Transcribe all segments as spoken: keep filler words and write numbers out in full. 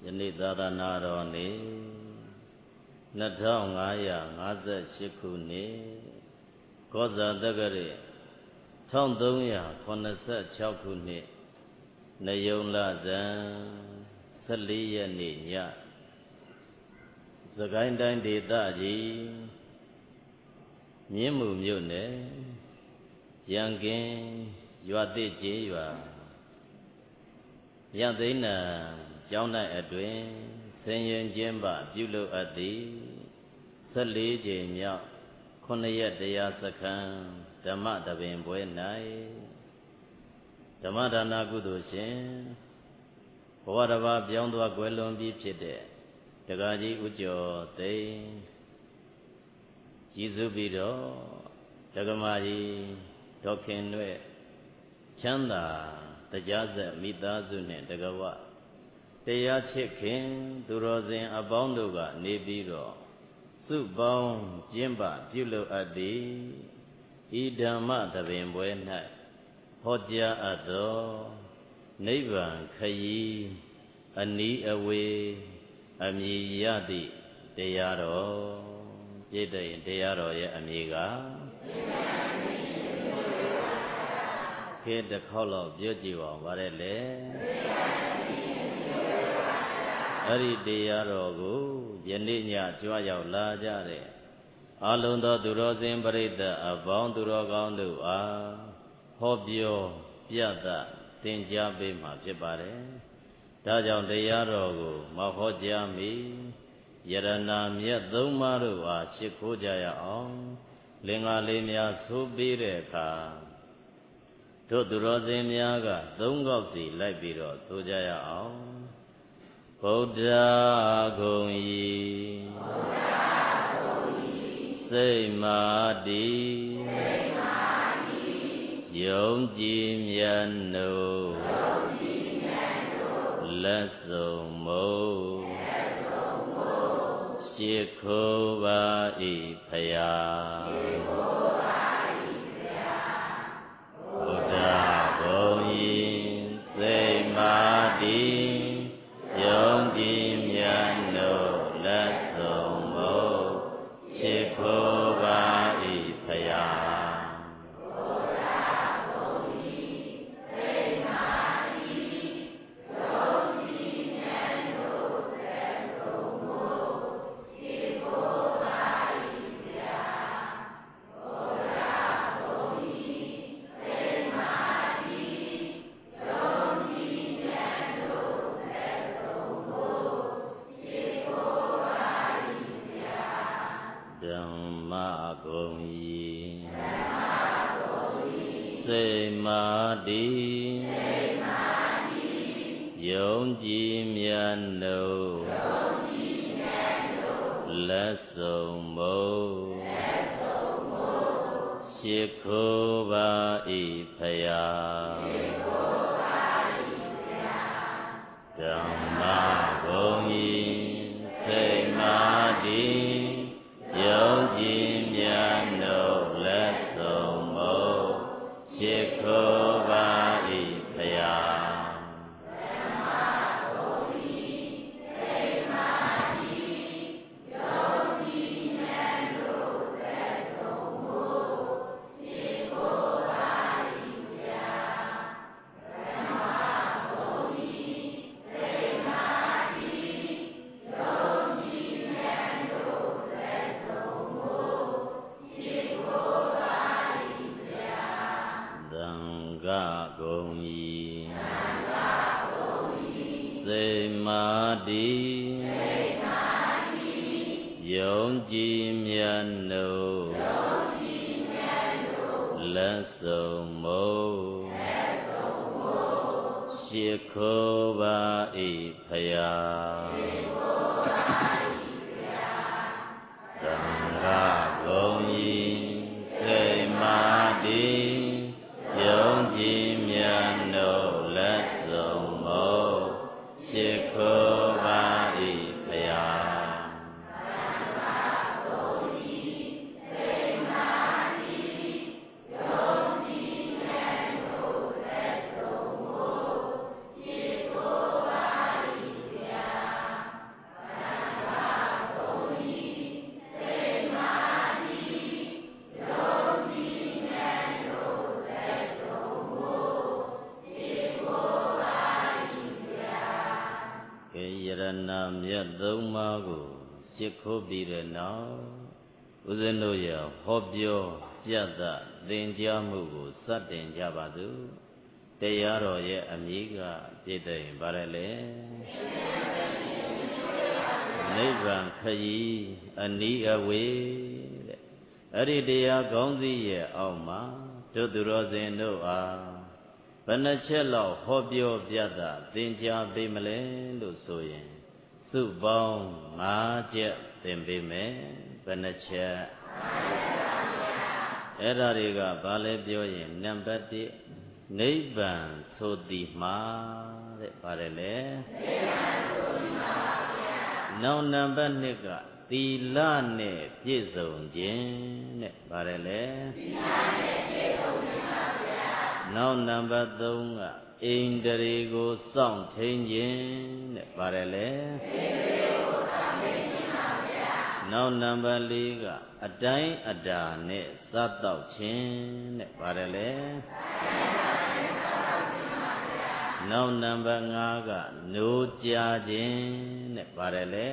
ယနေ့သာသနာတော်နေ့နှစ်ထောင်ငါးရာငါးဆယ်ရှစ်ခုနှစ်ကောဇာတက္ကရာတစ်ထောင်သုံးရာခုနှစ်ဆယ်ခြောက်ခုနှစ်နယုံလဇန်ဆယ်လေးရက်နေ့ညစကိုင်းတိုင်းဒေသကြီးမြင်းမူမြို့နယ်ရန်ကင်းရွာတိကျေးရွာရသိန်းနံကျောင်း၌အတွင်ဆင်ရင်ကျင်းပပြုလုပ်အပ်သည်ဆယ်လေးကြိမ်မြောက်ခုနှစ်ရက်တရားစခန်းဓမ္မတပင်ပွဲ၌ဓမ္မဒါနကုသိုလ်ရှင်ဘဝတစ်ပါးပြောင်းသွားကွယ်လွန်ပြီးဖြစ်တဲ့ဒကာကြီးဦးကျော်သိန်းရည်စုပြီးတော့ဒကမာကြီးဒေါခင်နွဲ့ချမ်းသာတရားဆက်မိသားစုနှင့်တကဝတရားချစ်ခင်သူတော်စင်အပေါင်းတို့ကနေပြီးတော့စုပေါင်းကျင်းပပြုလုပ်အပ်သည်ဤဓမ္မသဘင်ပွဲ၌ဟောကြားအပ်သောနိဗ္ဗာန်ခရီးအနီးအဝေးအမည်ရသည့်တရားတော်ပြည့်တဲ့တရားတော်ရဲ့အမည်ကခေတ္တခေါက်လောက်ပြောကြည့်ပါဗါတဲ့လေအဲ့ဒီတရားတော်ကိုယနေ့ညကြွားရောက်လာကြတဲ့အလုံးသောသူတော်စင်ပရိသတ်အပေါင်းသူတော်ကောင်းတို့အားဟောပြောပြသသင်ကြားပေးမှာဖြစ်ပါတယ်။ဒါကြောင့်တရားတော်ကိုမဟောကြားမီယရနာမြတ်သုံးပါးတို့အားရှ िख ိုးကြရအောင်လင်္ကာလေးများဆိုပြီးတဲ့အခါတို့သူတော်စင်များကသုံးခေါက်စီလိုက်ပြီးတော့ဆိုကြရအောင်ဗုဒ္ဓဂုံဤစိတ်မာတိယုံကြည်မြတ်နို့လက်စုံမို့ရှ िख ိုးပါ၏ဖယားဗုဒ္ဓဂုံဤစိတ်မာတိယုံကြည်မြတ်နို့လက်စုံမို့ရှ िख ိုးပါ၏ဖယားစိတ်မာတိယုံကြည်မြတ်နို့လက်စုံမို့ရှ िख ိုးပါ၏ဖယားဓမ္မဂုံဤစိတ်မာတိယုံကြည်မြတ်နို့လက်စုံမို့ရှ िख ိုးပါ၏ဖယားစိတ်မာတိယုံကြည်မြတ်နို့လက်စုံမို့ရှ िख ိုးပါ၏ဖယားသံဃာဂုံဤစိတ်မာတိယုံကြည်မြတ်နို့လက်စုံမို့ရှ िख ိုးပါ၏ဖယားနာမြတ်သုံးပါးကိုရှစ်ခိုးပြီးတဲ့နောက်ဦးဇင်းတို့ရဲ့ဟောပြောပြသသင်ကြားမှုကိုစတင်ကြပါစို့တရားတော်ရဲ့အမည်ကပြည့်တဲ့ရင်ပါတယ်လေနိဗ္ဗာန်ခရီးအနီးအဝေးတဲ့အဲ့ဒီတရားကောင်းစီရဲ့အောက်မှာတို့သူတော်စင်တို့အားဘယ်နှချက်လောက်ဟောပြောပြသသင်ကြားပေးမလဲလို့ဆိုရင်စုပေါင်း၅ချက်သင်ပေးမယ်ဘယ်နှချက်အဲ့ဒါတွေကဘာလဲပြောရင်နံပါတ်၁နိဗ္ဗာန်ဆိုသည်မှာတဲ့ပါတယ်လေနိဗ္ဗာန်ဆိုသည်မှာပါဗျာနောက်နံပါတ်၂ကသီလနဲ့ပြည့်စုံခြင်းတဲ့ပါတယ်လေသီလနဲ့ပြည့်စုံခြင်းပါဗျာနောက်နံပါတ်၃ကဣန္ဒြေကိုစောင့်ထိန်ခြင်းတဲ့ပါတယ်လေဣန္ဒြေကိုစောင့်ထိန်ခြင်းပါဗျာနောက်နံပါတ်၄ကအတိုင်းအတာနဲ့စားတော့ခြင်းတဲ့ပါတယ်လေနောက်နံပါတ်၅ကနိုးကြခြင်းတဲ့ပါတယ်လေ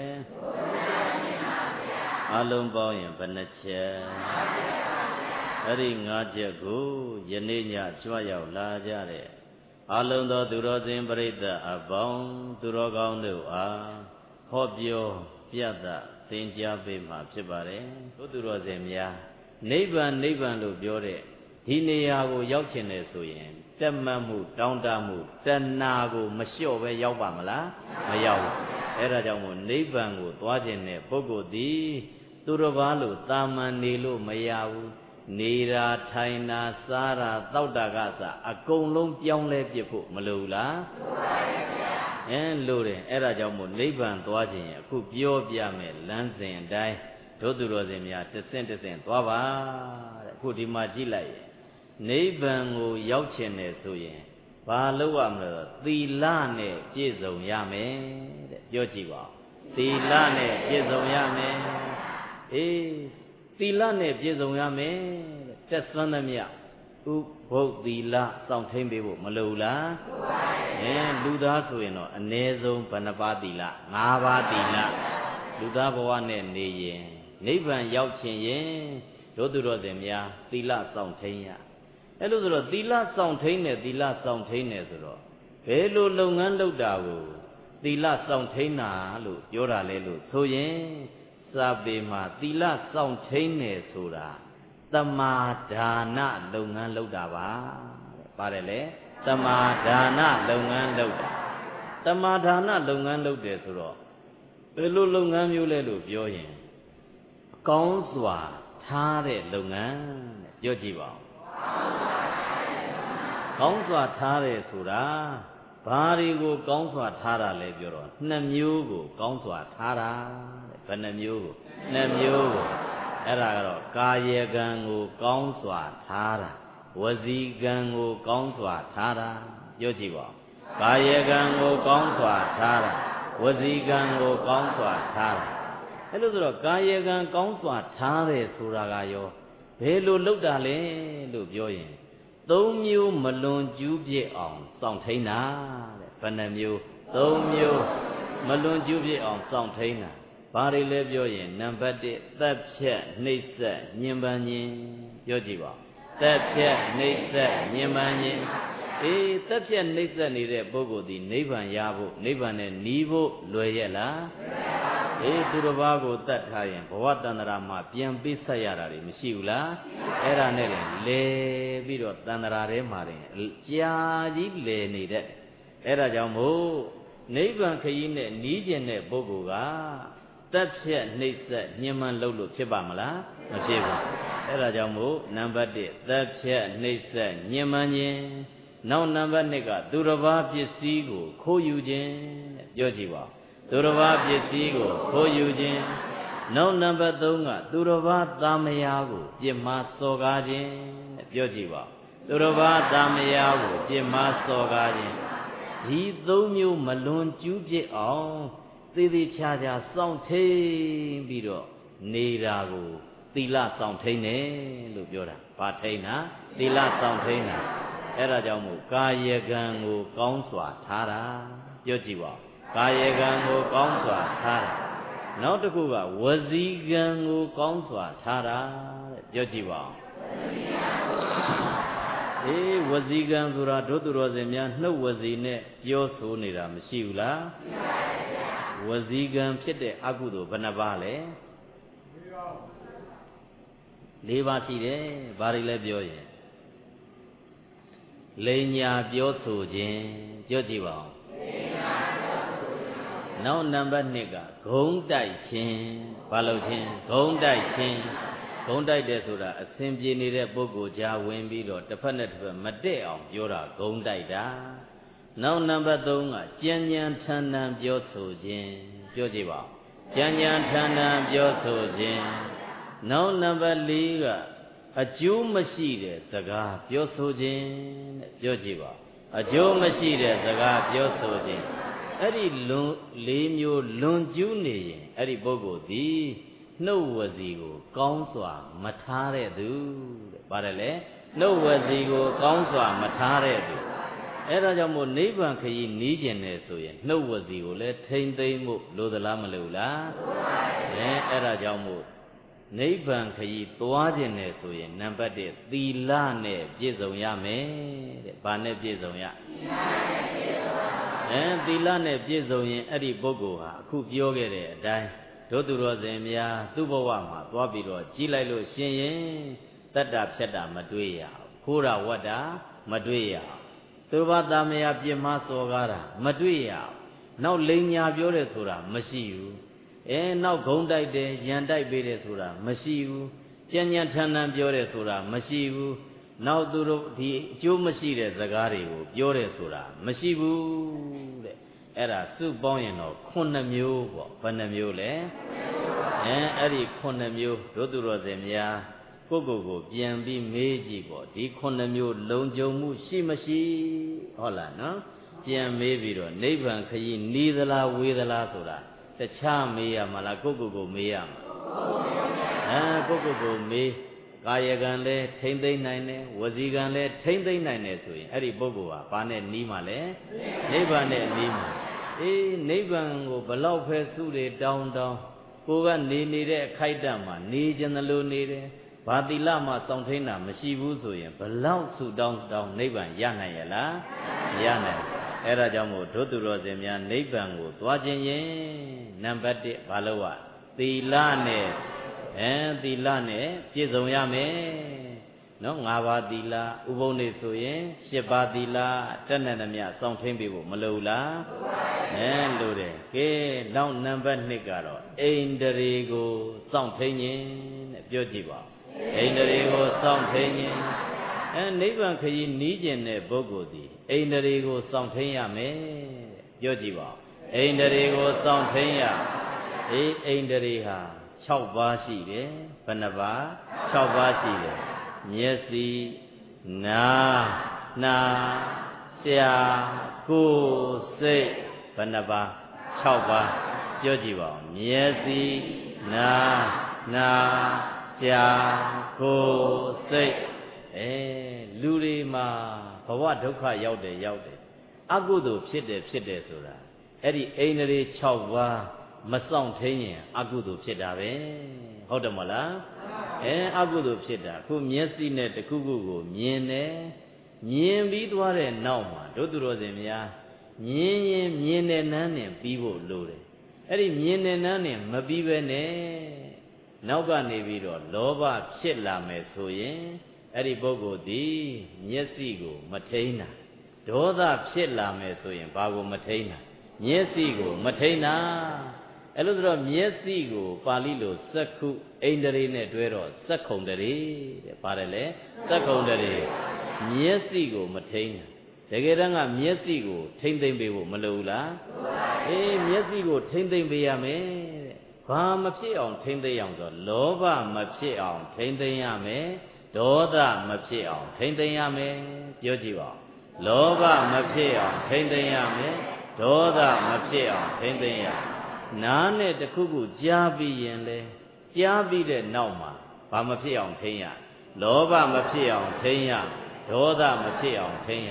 အလုံးပေါင်းရင်ဘယ်နှချက်အဲ့ဒီ၅ချက်ကိုယနေ့ညကြွရောက်လာကြတဲ့အလုံးသောသူတော်စင်ပရိသတ်အပေါင်းသူတော်ကောင်းတို့အားဟောပြောပြသသင်ကြားပေးမှာဖြစ်ပါတယ်တို့သူတော်စင်များနိဗ္ဗာန်နိဗ္ဗာန်လို့ပြောတဲ့ဒီနေရာကိုရောက်ချင်တယ်ဆိုရင်တက်မှတ်မှုတောင်းတမှုတဏှာကိုမလျှော့ပဲရောက်ပါမလားမရောက်ဘူးအဲ့ဒါကြောင့်မို့နိဗ္ဗာန်ကိုသွားခြင်းတဲ့ပုဂ္ဂိုလ်သည်သူတစ်ပါးလို့တာမန်နေလို့မရဘူးနေတာထိုင်တာစားတာတောက်တာကစအကုန်လုံးပြောင်းလဲပြစ်ဖို့မလိုဘူးလားလိုပါရဲ့ဗျာအဲလိုတယ်အဲ့ဒါကြောင့်မို့နိဗ္ဗာန်သွားခြင်းရင်အခုပြောပြမယ်လမ်းစဉ်အတိုင်းတို့သူတော်စင်များတစ်ဆင့်တစ်ဆင့်သွားပါတဲ့အခုဒီမှာကြည့်လိုက်ရင်နိဗ္ဗာန်ကိုရောက်ချင်တယ်ဆိုရင်ဘာလုပ်ရမလဲသီလနဲ့ပြည့်စုံရမယ်တဲ့ပြောကြည့်ပါသီလနဲ့ပြည့်စုံရမယ်အေးသီလနဲ့ပြည့်စုံရမယ်တဲ့တက်ဆွမ်းသမျှဥဘုတ်သီလစောင့်ထိန်ပေးဖို့မလိုလားလိုပါရဲ့အဲလူသားဆိုရင်တော့အ ਨੇ ဆုံးဘယ်နှပါးသီလ၅ပါးသီလလူသားဘဝနဲ့နေရင်နိဗ္ဗာန်ရောက်ချင်ရင်တို့သူတော်စင်များသီလစောင့်ထိန်ရအဲ့လိုဆိုတော့သီလစောင့်ထိန်တယ်သီလစောင့်ထိန်တယ်ဆိုတော့ဘယ်လိုလုပ်ငန်းလုပ်တာကိုသီလစောင့်ထိန်တာလို့ပြောတာလဲလို့ဆိုရင်စာပေမှာသီလစောင့်ထိန်တယ်ဆိုတာတမာဒါနလုပ်ငန်းလုပ်တာပါပါတယ်လေတမာဒါနလုပ်ငန်းလုပ်တာတမာဒါနလုပ်ငန်းလုပ်တယ်ဆိုတော့ဘယ်လိုလုပ်ငန်းမျိုးလဲလို့ပြောရင်ကောင်းစွာထားတဲ့လုပ်ငန်းတဲ့ပြောကြည့်ပါဦးကောင်းစွာထားတယ်ဆိုတာဘာတွေကိုကောင်းစွာထားတာလဲပြောတော့နှစ်မျိုးကိုကောင်းစွာထားတာတဲ့ဘယ်နှမျိုးကိုနှစ်မျိုးကိုအဲ့ဒါကတော့ကာယကံကိုကောင်းစွာထားတာဝစီကံကိုကောင်းစွာထားတာပြောကြည့်ပါဦးကာယကံကိုကောင်းစွာထားတာဝစီကံကိုကောင်းစွာထားတာအဲ့လိုဆိုတော့ကာယကံကောင်းစွာထားတယ်ဆိုတာကရောဘယ်လိုလုပ်တာလဲလို့ပြောရင်သုံးမျိုးမလွန်ကျူးပြည့်အောင်စောင့်ထိန်တာတဲ့ဘယ်နှမျိုးသုံးမျိုးမလွန်ကျူးပြည့်အောင်စောင့်ထိန်တာဘာတွေလဲပြောရင်နံပါတ်၁သက်ဖြတ်နှိပ်စက်ညှဉ်းပန်းခြင်းပြောကြည့်ပါသက်ဖြတ်နှိပ်စက်ညှဉ်းပန်းခြင်းအေးသက်ဖြတ်နှိပ်စက်နေတဲ့ပုဂ္ဂိုလ်ဒီနိဗ္ဗာန်ရဖို့နိဗ္ဗာန်နဲ့နီးဖို့လွယ်ရဲ့လားအေးသူတစ်ပါးကိုတတ်ထားရင်ဘဝတန္တရာမှာပြန်ပေးဆက်ရတာတွေမရှိဘူးလားအဲ့ဒါနဲ့လည်းလဲပြီးတော့တန္တရာထဲမှာတင်ကြာကြီးလဲနေတဲ့အဲ့ဒါကြောင့်မို့နိဗ္ဗာန်ခရီးနဲ့နီးကျင်တဲ့ပုဂ္ဂိုလ်ကတက်ဖြတ်နှိပ်စက်ညှဉ်းပန်းလုပ်လို့ဖြစ်ပါမလားမဖြစ်ဘူးအဲ့ဒါကြောင့်မို့နံပါတ်၁တက်ဖြတ်နှိပ်စက်ညှဉ်းပန်းခြင်းနောက်နံပါတ်၂ကသူတစ်ပါးပစ္စည်းကိုခိုးယူခြင်းတဲ့ပြောကြည့်ပါသူတစ်ပါးပစ္စည်းကိုခိုးယူခြင်းနောက်နံပါတ်၃ကသူတစ်ပါးသားမယားကိုပြစ်မှားစော်ကားခြင်းတဲ့ပြောကြည့်ပါသူတစ်ပါးသားမယားကိုပြစ်မှားစော်ကားခြင်းဒီသုံးမျိုးမလွန်ကျူးပြစ်အောင်သေသေးချာချာစောင့်ထိန်ပြီးတော့နေတာကိုသီလစောင့်ထိန်တယ်လို့ပြောတာဘာထိန်တာသီလစောင့်ထိန်တာအဲ့ဒါကြောင့်မို့ကာယကံကိုကောင်းစွာထားတာပြောကြည့်ပါကာယကံကိုကောင်းစွာထားတာနောက်တစ်ခုကဝစီကံကိုကောင်းစွာထားတာတဲ့ပြောကြည့်ပါဦးအေးဝစီကံဆိုတာဒုသူတော်စင်များနှုတ်ဝစီနဲ့ပြောဆိုနေတာမရှိဘူးလားရှိပါရဲ့ဗျာဝစီကံဖြစ်တဲ့အကုသိုလ်ဘယ်နှပါးလဲလေးပါးရှိတယ်ဘာတွေလဲပြောရင်လိန်ညာပြောဆိုခြင်းပြောကြည့်ပါဦးလိန်ညာပြောဆိုခြင်းနောက်နံပါတ်နှစ်ကဂုံးတိုက်ခြင်းဘာလို့ခြင်းဂုံးတိုက်ခြင်းဂုံးတိုက်တယ်ဆိုတာအစဉ်ပြေနေတဲ့ပုဂ္ဂိုလ်ကြားဝင်ပြီးတော့တစ်ဖက်နဲ့တစ်ဖက်မတည့်အောင်ပြောတာဂုံးတိုက်တာနောက်နံပါတ်သုံးကကြံကြံထန်ထန်ပြောဆိုခြင်းပြောကြည့်ပါဦးကြံကြံထန်ထန်ပြောဆိုခြင်းနောက်နံပါတ်လေးကအကျိုးမရှိတဲ့စကားပြောဆိုခြင်းတဲ့ပြောကြည့်ပါအကျိုးမရှိတဲ့စကားပြောဆိုခြင်းအဲ့ဒီလွန်လေးမျိုးလွန်ကျူးနေရင်အဲ့ဒီပုဂ္ဂိုလ်သည်နှုတ်ဝစီကိုကောင်းစွာမထားတဲ့သူတဲ့ပါတယ်လေနှုတ်ဝစီကိုကောင်းစွာမထားတဲ့သူအဲ့ဒါကြောင့်မို့နိဗ္ဗာန်ခရီးနီးကျင်တယ်ဆိုရင်နှုတ်ဝစီကိုလည်းထိမ့်သိမ့်မှုလိုသလားမလိုလားအဲအဲ့ဒါကြောင့်မို့နိဗ္ဗာန်ခရီးသွားခြင်းနဲ့ဆိုရင်နံပါတ်တစ်သီလနဲ့ပြည့်စုံရမယ်တဲ့။ဘာနဲ့ပြည့်စုံရ? အဲသီလနဲ့ပြည့်စုံရင်အဲ့ဒီပုဂ္ဂိုလ်ဟာအခုပြောခဲ့တဲ့အတိုင်းဒုသူတော်စင်များသူ့ဘဝမှာသွားပြီးတော့ကြီးလိုက်လို့ရှင်ရင်တတ္တဖြတ်တာမတွေ့ရဘူး။ခိုးတာဝတ်တာမတွေ့ရဘူး။သူဘာသားမယားပြင်းမစော်ကားတာမတွေ့ရဘူး။နောက်လိန်ညာပြောတယ်ဆိုတာမရှိဘူး။အဲနောက်ဂုံတိုက်တယ်ရန်တိုက်ပေးတယ်ဆိုတာမရှိဘူးကြံ့ကြံ့ထန်ထန်ပြောတယ်ဆိုတာမရှိဘူးနောက်သူတို့ဒီအကျိုးမရှိတဲ့စကားတွေကိုပြောတယ်ဆိုတာမရှိဘူးတဲ့အဲ့ဒါစုပေါင်းရင်တော့ခုနှစ်မျိုးပေါ့ဘယ်နှမျိုးလဲအဲအဲ့ဒီခုနှစ်မျိုးတို့သူတော်စင်များကိုယ့်ကိုယ်ကိုပြန်ပြီးမေးကြည့်ပေါ့ဒီခုနှစ်မျိုးလုံခြုံမှုရှိမရှိဟုတ်လားနော်ပြန်မေးပြီးတော့နိဗ္ဗာန်ခရီးနီးသလားဝေးသလားဆိုတာတခြားမေးရမှာလားကိုယ့်ကိုယ်ကိုမေးရမှာအဲကိုယ့်ကိုယ်ကိုမေးကာယကံလည်းထိမ့်သိမ့်နိုင်တယ်ဝစီကံလည်းထိမ့်သိမ့်နိုင်တယ်ဆိုရင်အဲ့ဒီပုဂ္ဂိုလ်ဟာဘာနဲ့နီးမှာလဲနိဗ္ဗာန်နဲ့နီးမှာအေးနိဗ္ဗာန်ကိုဘလောက်ဖဲစုတွေတောင်းတောင်းကိုကနေနေတဲ့အခိုက်အတန့်မှာနေကြတယ်လို့နေတယ်ဘာတိလမှစောင့်ထိန်တာမရှိဘူးဆိုရင်ဘလောက်စုတောင်းတောင်းနိဗ္ဗာန်ရနိုင်ရလားမရနိုင်အဲ့ဒါကြောင့်မို့ဒုသူတော်စင်များနိဗ္ဗာန်ကိုသွားခြင်းရင်နံပါတ်တစ်ဘာလို့ ਆ သီလနဲ့အဲသီလနဲ့ပြည့်စုံရမယ်နော်၅ပါးသီလဥပုံနေဆိုရင်၈ပါးသီလတက်နဲ့သမျှစောင့်ထိန်ပေးဖို့မလိုလားအဲလိုတယ်ကဲနောက်နံပါတ်နှစ်ကတော့အိန္ဒြေကိုစောင့်ထိန်ခြင်းတဲ့ပြောကြည့်ပါအိန္ဒြေကိုစောင့်ထိန်ခြင်းအဲနိဗ္ဗာန်ခရီးနီးကျင်တဲ့ပုဂ္ဂိုလ်သည်အိန္ဒြေကိုစောင့်ထိန်ရမယ်ပြောကြည့်ပါအိန္ဒြေကိုစောင့်ထိန်ရအေးအိန္ဒြေဟာ၆ပါးရှိတယ်ဘယ်နှပါး၆ပါးရှိတယ်မျက်စိနားနှာရှာကိုယ်စိတ်ဘယ်နှပါး၆ပါးပြောကြည့်ပါဦးမျက်စိနားနှာရှာကိုယ်စိတ်အဲလူတွေမှာဘဝဒုက္ခရောက်တယ်ရောက်တယ်အကုသိုလ်ဖြစ်တယ်ဖြစ်တယ်ဆိုတာအဲ့ဒီအိန္ဒြေ၆ပါးမစောင့်ထိန်ရင်အကုသိုလ်ဖြစ်တာပဲဟုတ်တယ်မလားအဲအကုသိုလ်ဖြစ်တာခုမျက်စိနဲ့တခုခုကိုမြင်တယ်မြင်ပြီးသွားတဲ့နောက်မှာတို့သူတော်စင်များမြင်ရင်မြင်တဲ့နန်းနဲ့ပြီးဖို့လိုတယ်အဲ့ဒီမြင်တဲ့နန်းနဲ့မပြီးပဲနဲ့နောက်ကနေပြီးတော့လောဘဖြစ်လာမယ်ဆိုရင်အဲ့ဒီပုဂ္ဂိုလ်ဒီမျက်စိကိုမထိန်တာဒေါသဖြစ်လာမယ်ဆိုရင်ဘာကိုမထိန်တာမျက်စိကိုမထိန်တာအဲ့လိုဆိုတော့မျက်စိကိုပါဠိလိုစက္ခုအိန္ဒြေနဲ့တွဲတော့စက္ခုံတရေတဲ့ပါတယ်လေစက္ခုံတရေမျက်စိကိုမထိန်တာတကယ်တမ်းကမျက်စိကိုထိမ့်သိမ့်ပေးဖို့မလိုဘူးလားအေးမျက်စိကိုထိမ့်သိမ့်ပေးရမယ်တဲ့ဘာမဖြစ်အောင်ထိမ့်သိမ့်အောင်ဆိုလောဘမဖြစ်အောင်ထိမ့်သိမ့်ရမယ်ဒေါသမဖြစ်အောင်ထိမ့်သိမ့်ရမယ်ပြောကြည့်ပါလောဘမဖြစ်အောင်ထိမ့်သိမ့်ရမယ်ဒေါသမဖြစ်အောင်ထိမ့်သိမ့်ရနားနဲ့တခုခုကြားပြီးရင်လေကြားပြီးတဲ့နောက်မှာဘာမဖြစ်အောင်ထိမ့်ရလောဘမဖြစ်အောင်ထိမ့်ရဒေါသမဖြစ်အောင်ထိမ့်ရ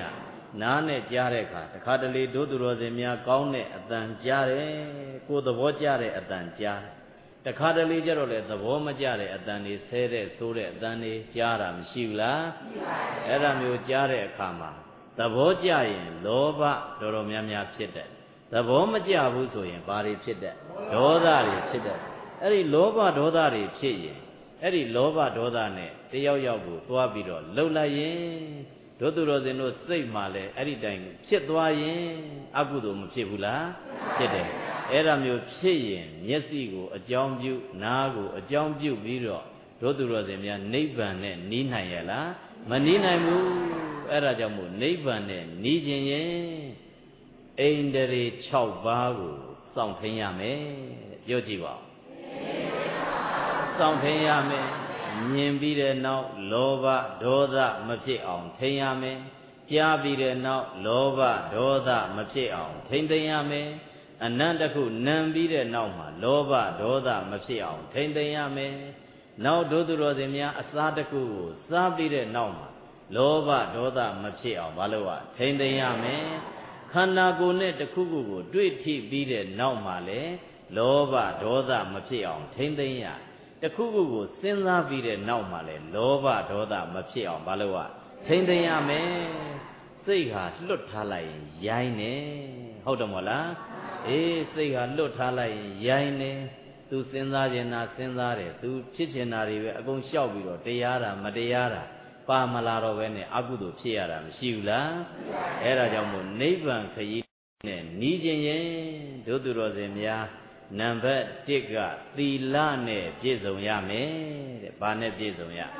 နားနဲ့ကြားတဲ့အခါတခါတလေဒုသူတော်စင်များကောင်းတဲ့အတန်ကြားတယ်ကိုယ်သဘောကျတဲ့အတန်ကြားတခါတလေကျတော့လေသဘောမကျတဲ့အတန်တွေဆဲတဲ့ဆိုးတဲ့အတန်တွေကြားတာမရှိဘူးလားရှိပါဘူးအဲ့ဒါမျိုးကြားတဲ့အခါမှာသဘောကျရင်လောဘတော်တော်များများဖြစ်တယ်သဘောမကျဘူးဆိုရင်ဘာတွေဖြစ်တဲ့ဒေါသတွေဖြစ်တဲ့အဲ့ဒီလောဘဒေါသတွေဖြစ်ရင်အဲ့ဒီလောဘဒေါသနဲ့တယောက်ယောက်ကိုသွားပြီးတော့လှုပ်လိုက်ရင်ဒုသူတော်စင်တို့စိတ်မှလည်းအဲ့ဒီတိုင်ဖြစ်သွားရင်အကုသိုလ်မဖြစ်ဘူးလားဖြစ်တယ်အဲ့ဒါမျိုးဖြစ်ရင်မျက်စိကိုအကြောင်းပြုနားကိုအကြောင်းပြုပြီးတော့ဒုသူတော်စင်များနိဗ္ဗာန်နဲ့နီးနိုင်ရလားမနီးနိုင်ဘူးအဲ့ဒါကြောင့်မို့နိဗ္ဗာန်နဲ့နီးခြင်းရင်ဣန္ဒြေ၆ပါးကိုစောင့်ထိန်ရမယ်ပြောကြည့်ပါဦးစောင့်ထိန်ရမယ်မြင်ပြီးတဲ့နောက်လောဘဒေါသမဖြစ်အောင်ထိန်ရမယ်ကြားပြီးတဲ့နောက်လောဘဒေါသမဖြစ်အောင်ထိန်သိမ်းရမယ်အနန္တခုနံပြီးတဲ့နောက်မှာလောဘဒေါသမဖြစ်အောင်ထိန်သိမ်းရမယ်နောက်ဒုသူတော်စင်များအစားတစ်ခုကိုစားပြီးတဲ့နောက်မှာလောဘဒေါသမဖြစ်အောင်ဘာလို့ ਆ ထိန်သိမ်းရမယ်ခန္ဓာကိုယ်နဲ့တစ်ခုခုကိုတွေ့ထိပြီးတဲ့နောက်မှာလေလောဘဒေါသမဖြစ်အောင်ထိန်သိမ်းရတခုခုကိုစဉ်းစားပြီးတဲ့နောက်မှာလေလောဘဒေါသမဖြစ်အောင်ဘာလို့ ਆ ထိန်သိမ်းရမယ်စိတ်ဟာလွတ်ထားလိုက်ရင်ရိုင်းနေဟုတ်တယ်မဟုတ်လားအေးစိတ်ဟာလွတ်ထားလိုက်ရင်ရိုင်းနေသူစဉ်းစားကျင်တာစဉ်းစားတယ်သူဖြစ်ကျင်တာတွေပဲအကုန်လျှောက်ပြီးတော့တရားတာမတရားတာပါမလာတော့ပဲနဲ့အကုသိုလ်ဖြစ်ရတာမရှိဘူးလားအဲ့ဒါကြောင့်မို့နိဗ္ဗာန်ခရီးနဲ့နီးခြင်းရင်ဒုသူတော်စင်များနံပါတ်၁ကသီလနဲ့ပြည့်စုံရမယ်တဲ့ဘာနဲ့ပြည့်စုံရ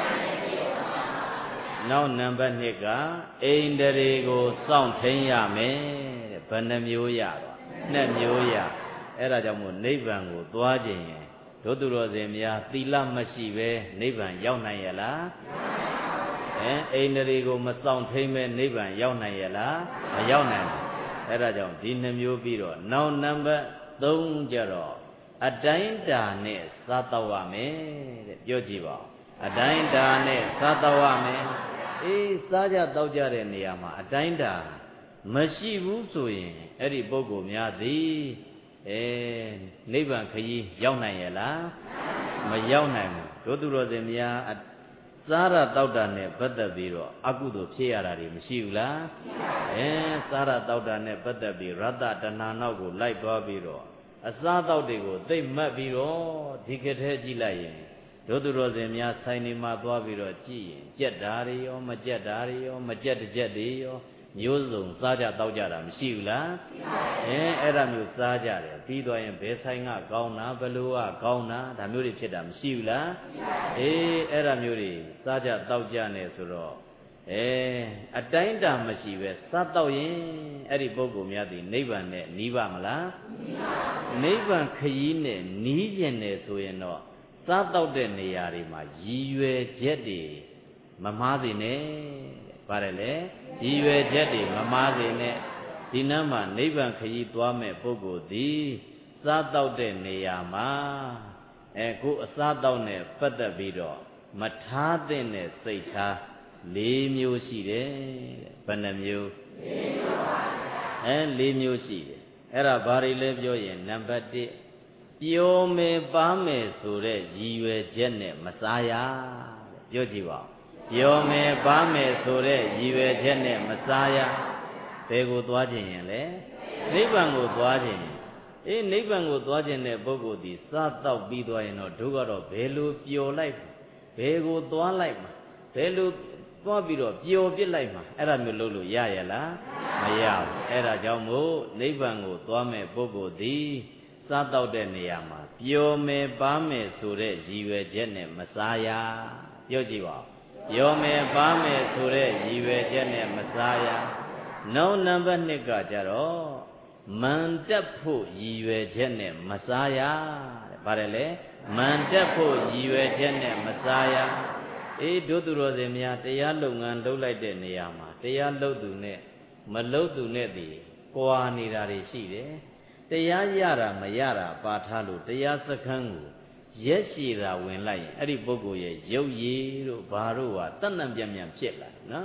နောက်နံပါတ်၂ကဣန္ဒြေကိုစောင့်ထိန်ရမယ်တဲ့ဘယ်နှမျိုးရတော့နှစ်မျိုးရအဲ့ဒါကြောင့်မို့နိဗ္ဗာန်ကိုသွားခြင်းရင်ဒုသူတော်စင်များသီလမရှိပဲနိဗ္ဗာန်ရောက်နိုင်ရလားအဲဣန္ဒြေကိုမစောင့်ထိန်ပဲနိဗ္ဗာန်ရောက်နိုင်ရလားမရောက်နိုင်ဘူးအဲ့ဒါကြောင့်ဒီနှမျိုးပြီးတော့နောက်နံပါတ်သုံးကြတော့အတိုင်းတာနဲ့စားတော့ရမယ်တဲ့ပြောကြည့်ပါဦးအတိုင်းတာနဲ့စားတော့ရမယ်အေးစားကြတောက်ကြတဲ့နေရာမှာအတိုင်းတာမရှိဘူးဆိုရင်အဲ့ဒီပုဂ္ဂိုလ်များသည်အဲနိဗ္ဗာန်ခရီးရောက်နိုင်ရလားမရောက်နိုင်ဘူးတို့သူတော်စင်များစားရတောက်တာနဲ့ပတ်သက်ပြီးတော့အကုသိုလ်ဖြစ်ရတာတွေမရှိဘူးလားအဲစားရတောက်တာနဲ့ပတ်သက်ပြီးရတ္တတဏှာနောက်ကိုလိုက်သွားပြီးတော့အစားတောက်တွေကိုသိမ့်မှတ်ပြီးတော့ဒီကထဲကြည့်လိုက်ရင်တို့သူတော်စင်များဆိုင်နေမှာသွားပြီးတော့ကြည့်ရင်ကြက်တာတွေရောမကြက်တာတွေရောမကြက်တစ်ကြက်တွေရောမျိုးစုံစားကြတောက်ကြတာမရှိဘူးလားအဲအဲ့ဒါမျိုးစားကြတယ်ပြီးသွားရင်ဘယ်ဆိုင်ကကောင်းတာဘယ်လိုကကောင်းတာဒါမျိုးတွေဖြစ်တာမရှိဘူးလားအေးအဲ့ဒါမျိုးတွေစားကြတောက်ကြနေဆိုတော့အဲအတိုင်းတာမရှိပဲစားတောက်ရင်အဲ့ဒီပုဂ္ဂိုလ်များဒီနိဗ္ဗာန်နဲ့နီးပါမလားနိဗ္ဗာန်ခရီးနဲ့နီးကျင်တယ်ဆိုရင်တော့စားတောက်တဲ့နေရာတွေမှာရည်ရွယ်ချက်တွေမမှားစေနဲ့ပါတယ်လေရည်ရွယ်ချက်တွေမမှားစေနဲ့ဒီနမ်းမှာနိဗ္ဗာန်ခရီးသွားမဲ့ပုဂ္ဂိုလ်သည်စားတောက်တဲ့နေရာမှာအဲကိုအစားတောက်နဲ့ပတ်သက်ပြီးတော့မထားတဲ့နဲ့စိတ်ထား၄မျိုးရှိတယ်တဲ့ဘယ်နှမျိုး၄မျိုးပါဗျာအဲ၄မျိုးရှိတယ်အဲ့ဒါဘာတွေလဲပြောရင်နံပါတ်၁ပျော်မယ်ပါမယ်ဆိုတဲ့ရည်ရွယ်ချက်နဲ့မစားရတဲ့ပြောကြည့်ပါဦးပျော်မယ်ပါမယ်ဆိုတဲ့ရည်ရွယ်ချက်နဲ့မစားရဘယ်ကိုသွားခြင်းရင်လဲနိဗ္ဗာန်ကိုသွားခြင်းအေးနိဗ္ဗာန်ကိုသွားခြင်းတဲ့ပုဂ္ဂိုလ်ဒီစားတော့ပြီးသွားရင်တော့တို့ကတော့ဘယ်လိုပျော်လိုက်ဘယ်ကိုသွားလိုက်မှာဘယ်လိုသွားပြီးတော့ပျော်ပြစ်လိုက်မှာအဲ့ဒါမျိုးလုပ်လို့ရရလားမရဘူးအဲ့ဒါကြောင့်မို့နိဗ္ဗာန်ကိုသွားမဲ့ပုဂ္ဂိုလ်ဒီစားတော့တဲ့နေရာမှာပျော်မယ်ပါမယ်ဆိုတဲ့ရည်ရွယ်ချက်နဲ့မစားရပြောကြည့်ပါဦးပျော်မယ်ပါမယ်ဆိုတဲ့ရည်ရွယ်ချက်နဲ့မစားရနောက်နံပါတ်၂ကကြတော့မန်တက်ဖို့ရည်ရွယ်ချက်နဲ့မစားရတဲ့ဗါတယ်လေမန်တက်ဖို့ရည်ရွယ်ချက်နဲ့မစားရအေးတို့သူတော်စင်များတရားလုပ်ငန်းလုပ်လိုက်တဲ့နေရာမှာတရားလုပ်သူနဲ့မလုပ်သူနဲ့တည်ကွာနေတာတွေရှိတယ်တရားရတာမရတာပါထားလို့တရားစခန်းကိုရက်ရှည်တာဝင်လိုက်ရင်အဲ့ဒီပုဂ္ဂိုလ်ရဲ့ရုပ်ရည်တို့ဘာတို့ဟာတဏ္ဍပြန်ပြန်ဖြစ်လာနော်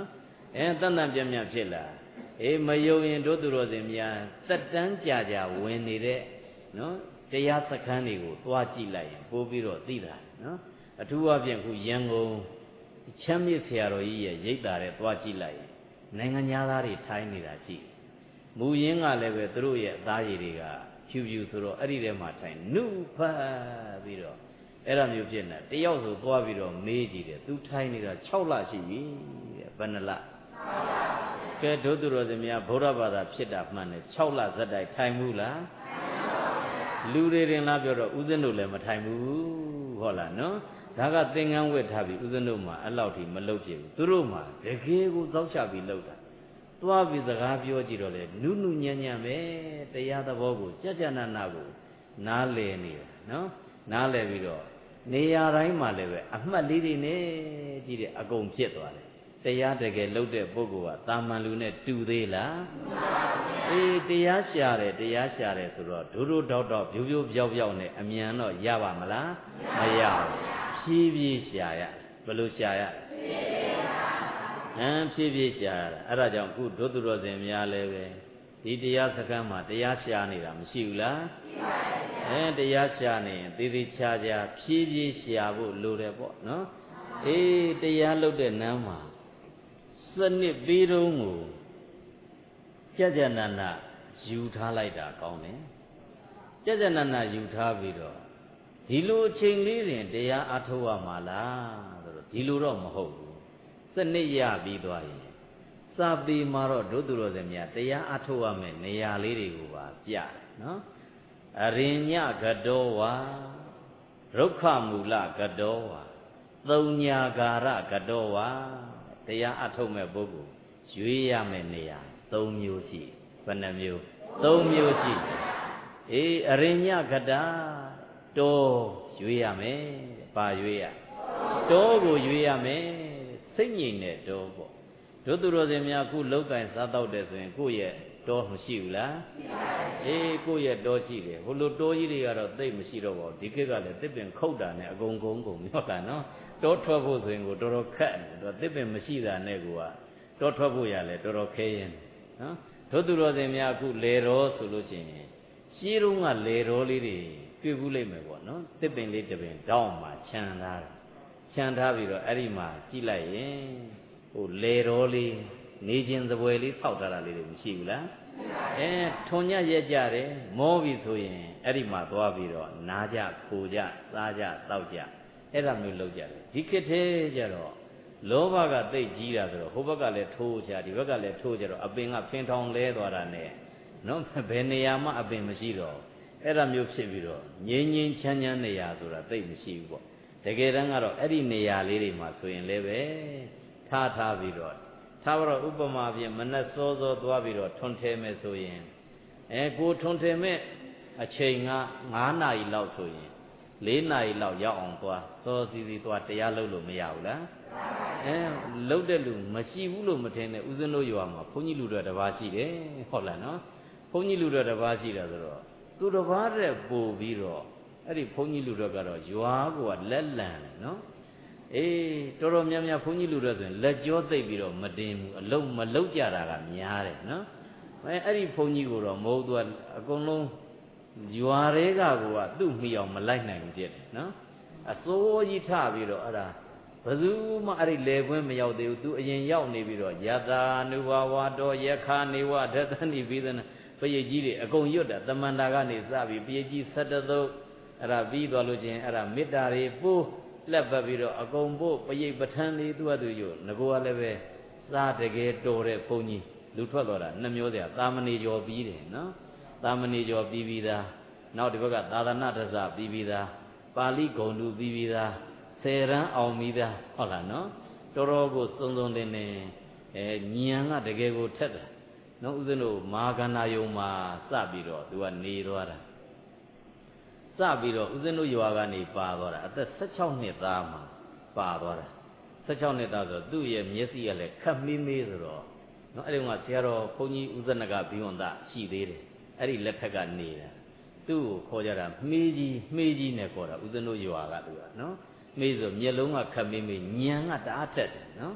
အဲတန်တန်ပြန့်ပြန့်ဖြစ်လာအေးမယုံရင်တို့သူတော်စင်များတက်တန်းကြာကြာဝင်နေတဲ့နော်တရားစခန်းတွေကိုသွားကြည့်လိုက်ရင်ပို့ပြီးတော့သိတာနော်အထူးအဖြင့်ခုရန်ကုန်ချမ်းမြေ့ဆရာတော်ကြီးရဲ့ရိပ်သာတဲ့သွားကြည့်လိုက်ရင်နိုင်ငံသားတွေထိုင်းနေတာကြည့်မူရင်းကလည်းပဲသူတို့ရဲ့အသားရည်တွေကဖြူဖြူဆိုတော့အဲ့ဒီထဲမှာထိုင်နုဖတ်ပြီးတော့အဲ့လိုမျိုးဖြစ်နေတယောက်ဆိုသွားပြီးတော့မေးကြည့်တယ်သူထိုင်နေတာ၆လရှိပြီတဲ့ဘယ်နှလကဲတို့သူတော်စင်များဗုဒ္ဓဘာသာဖြစ်တာမှန်တယ်၆လဇက်တိုက်ထိုင်မှုလားလူတွေတင်လားပြောတော့ဦးဇင်းတို့လည်းမထိုင်ဘူးဟုတ်လားနော်ဒါကသင်္ကန်းဝတ်ထားပြီးဦးဇင်းတို့မှာအဲ့လောက်ထိမလုပ်ဖြစ်ဘူးသူတို့မှာတကယ်ကိုသောက်ချပြီးလုပ်တာသွားပြီးစကားပြောကြည့်တော့လေနုနုညံ့ညံ့ပဲတရားသဘောကိုကြကြနာနာကိုနားလည်နေတာနော်နားလည်ပြီးတော့နေရာတိုင်းမှာလည်းပဲအမှတ်လေးတွေနဲ့ကြည့်တဲ့အကုန်ဖြစ်သွားတယ်တရားတကယ်လုပ်တဲ့ပုဂ္ဂိုလ်ကတာမန်လူနဲ့တူသေးလားအေးတရားရှာတယ်တရားရှာတယ်ဆိုတော့ဒုဒုတောက်တောက်ဖြူဖြူပြောက်ပြောက်နဲ့အမြန်တော့ရပါမလားမရဘူးဖြည်းဖြည်းရှာရဘယ်လိုရှာရဟမ်ဖြည်းဖြည်းရှာရတာအဲ့ဒါကြောင့်ခုဒုသူတော်စင်များလည်းပဲဒီတရားစခန်းမှာတရားရှာနေတာမရှိဘူးလားရှိပါရဲ့အဲတရားရှာနေရင်သေသေးချာချာဖြည်းဖြည်းရှာဖို့လိုတယ်ပေါ့နော်အေးတရားလုပ်တဲ့နန်းမှာစနစ်ပြီးတော့ကိုကြကြနာနာယူထားလိုက်တာကောင်းတယ်ကြကြနာနာယူထားပြီးတော့ဒီလိုအချိန်လေးတွင်တရားအထုတ်ရမှာလားဆိုတော့ဒီလိုတော့မဟုတ်ဘူးစနစ်ရပြီးသွားရင်စာပေမှာတော့ဒုသူတော်စင်များတရားအထုတ်ရမယ်နေရာလေးတွေကိုပါပြတယ်နော်အရိညကတောဝါရုက္ခမူလကတောဝါသုံးညာကာရကတောဝါတရားအထုတ်မဲ့ပုဂ္ဂိုလ်ရွေးရမယ့်နေရာ၃မျိုးရှိဘယ်နှမျိုး၃မျိုးရှိအေးအရိညကတာတောရွေးရမယ်ဘာရွေးရတောကိုရွေးရမယ်စိတ်ငြိမ်တဲ့တောပေါ့တို့သူတော်စင်များခုလောက်ကင်စားတော့တယ်ဆိုရင်ကိုယ့်ရဲ့တောမရှိဘူးလားရှိပါဘူးအေးကိုယ့်ရဲ့တောရှိတယ်ဟိုလိုတောကြီးတွေကတော့သိမရှိတော့ပါဘူးဒီခေတ်ကလည်းတစ်ပင်ခုတ်တာနဲ့အကုန်ကုန်ကုန်ပြောတာနော်တောထွက်ဖို့ဆိုရင်ကိုတော်တော်ခက်တယ်တော့တစ်ပင်မရှိတာနဲ့ကိုကတောထွက်ဖို့ရလဲတော်တော်ခဲရင်နော်တို့သူတော်စင်များအခုလေတော်ဆိုလို့ရှိရင်ရှင်းတော့ကလေတော်လေးတွေတွေ့ဘူးလိမ့်မယ်ပေါ့နော်တစ်ပင်လေးတစ်ပင်တောင်းမှခြံထားတယ်ခြံထားပြီးတော့အဲ့ဒီမှာကြည့်လိုက်ရင်ဟိုလေတော်လေးနေခြင်းသပွဲလေးဖောက်ထားတာလေးတွေမရှိဘူးလားအဲထွန်ညက်ရက်ကြတယ်မောပြီဆိုရင်အဲ့ဒီမှာသွားပြီးတော့နားကြခိုကြစားကြတောက်ကြအဲ့ဒါမျိုးလုပ်ကြတယ်ဒီခေတ်သေးကြတော့လောဘကသိတ်ကြီးတာဆိုတော့ဟိုဘက်ကလည်းထိုးချဒီဘက်ကလည်းထိုးကြတော့အပင်ကဖင်ထောင်လဲသွားတာနဲ့နော်ဘယ်နေရာမှအပင်မရှိတော့အဲ့ဒါမျိုးဖြစ်ပြီးတော့ငြိမ်းငြိမ်းချမ်းချမ်းနေရာဆိုတာသိတ်မရှိဘူးပေါ့တကယ်တမ်းကတော့အဲ့ဒီနေရာလေးတွေမှာဆိုရင်လည်းပဲထားထားပြီးတော့ထားတော့ဥပမာဖြင့်မနဲ့စောစောသွားပြီးတော့ထွန်ထဲမဲ့ဆိုရင်အဲကိုထွန်ထဲမဲ့အချိန်က၅နာရီလောက်ဆိုရင်၄နာရီလောက်ရောက်အောင်သွားစောစီစီသွားတရားလုပ်လို့မရဘူးလားအဲလုပ်တဲ့လူမရှိဘူးလို့မထင်နဲ့ဦးဇင်းတို့ရွာမှာဘုန်းကြီးလူတော်တစ်ပါးရှိတယ်ဟုတ်လားနော်ဘုန်းကြီးလူတော်တစ်ပါးရှိတာဆိုတော့သူတစ်ပါးတည်းပို့ပြီးတော့အဲ့ဒီဘုန်းကြီးလူတော်ကတော့ရွာကလက်လံနော်အေးတော်တော်များများဘုန်းကြီးလူတော်ဆိုရင်လက်ကြောသိပ်ပြီးတော့မတင်ဘူးအလုံးမလုံးကြတာကများတယ်နော်အဲအဲ့ဒီဘုန်းကြီးကိုတော့မဟုတ်သူကအကုန်လုံးရွာတွေကကိုကသူ့မိအောင်မလိုက်နိုင်ဘူးဖြစ်တယ်နော်အစိုးကြီးထပြီးတော့အဲ့ဒါဘယ်သူမှအဲ့ဒီလေခွင်းမရောက်သေးဘူးသူအရင်ရောက်နေပြီးတော့ယတာနုဘဝတော်ယခာနေဝဒသနိဘိသနာပရိတ်ကြီးတွေအကုန်ရွတ်တာတမန္တာကနေစပြီးပရိတ်ကြီး၁၁သုတ်အဲ့ဒါပြီးသွားလို့ချင်းအဲ့ဒါမေတ္တာတွေပို့လက်ပတ်ပြီးတော့အကုန်ပို့ပရိတ်ပဋ္ဌာန်းလေးသူ့အတူရွတ်ငကောကလည်းပဲစားတကယ်တော်တဲ့ဘုန်းကြီးလူထွက်သွားတာနှမျိုးတည်းသာမဏေကျော်ပြီးတယ်နော်သာမဏေကျော်ပြီးပြီးသားနောက်ဒီဘက်ကသာသနာတစ္ဆပြီးပြီးသားပါဠိဂုံတုပြီးပြီးသားဆယ်ရန်အောင်ပြီးသားဟုတ်လားနော်တော်တော်ကိုစုံစုံလင်လင်အဲညံကတကယ်ကိုထက်တယ်နော်ဦးဇင်းတို့မာကန္နာယုံမှာစပြီးတော့သူကနေသွားတာစပြီးတော့ဦးဇင်းတို့ရွာကနေပါသွားတာအသက်၁၆နှစ်သားမှာပါသွားတာ၁၆နှစ်သားဆိုသူ့ရဲ့မျက်စိကလည်းခက်မီးမီးဆိုတော့နော်အဲ့ဒီကဆရာတော်ဘုန်းကြီးဦးဇနကဘိဝန္တရှိသေးတယ်အဲ့ဒီလက်ထက်ကနေတယ်သူ့ကိုခေါ်ကြတာမှေးကြီးမှေးကြီးနဲ့ခေါ်တာဦးဇင်းတို့ရွာကသူကနော်မှေးဆိုမျက်လုံးကခက်မီးမီးညံကတအားထက်တယ်နော်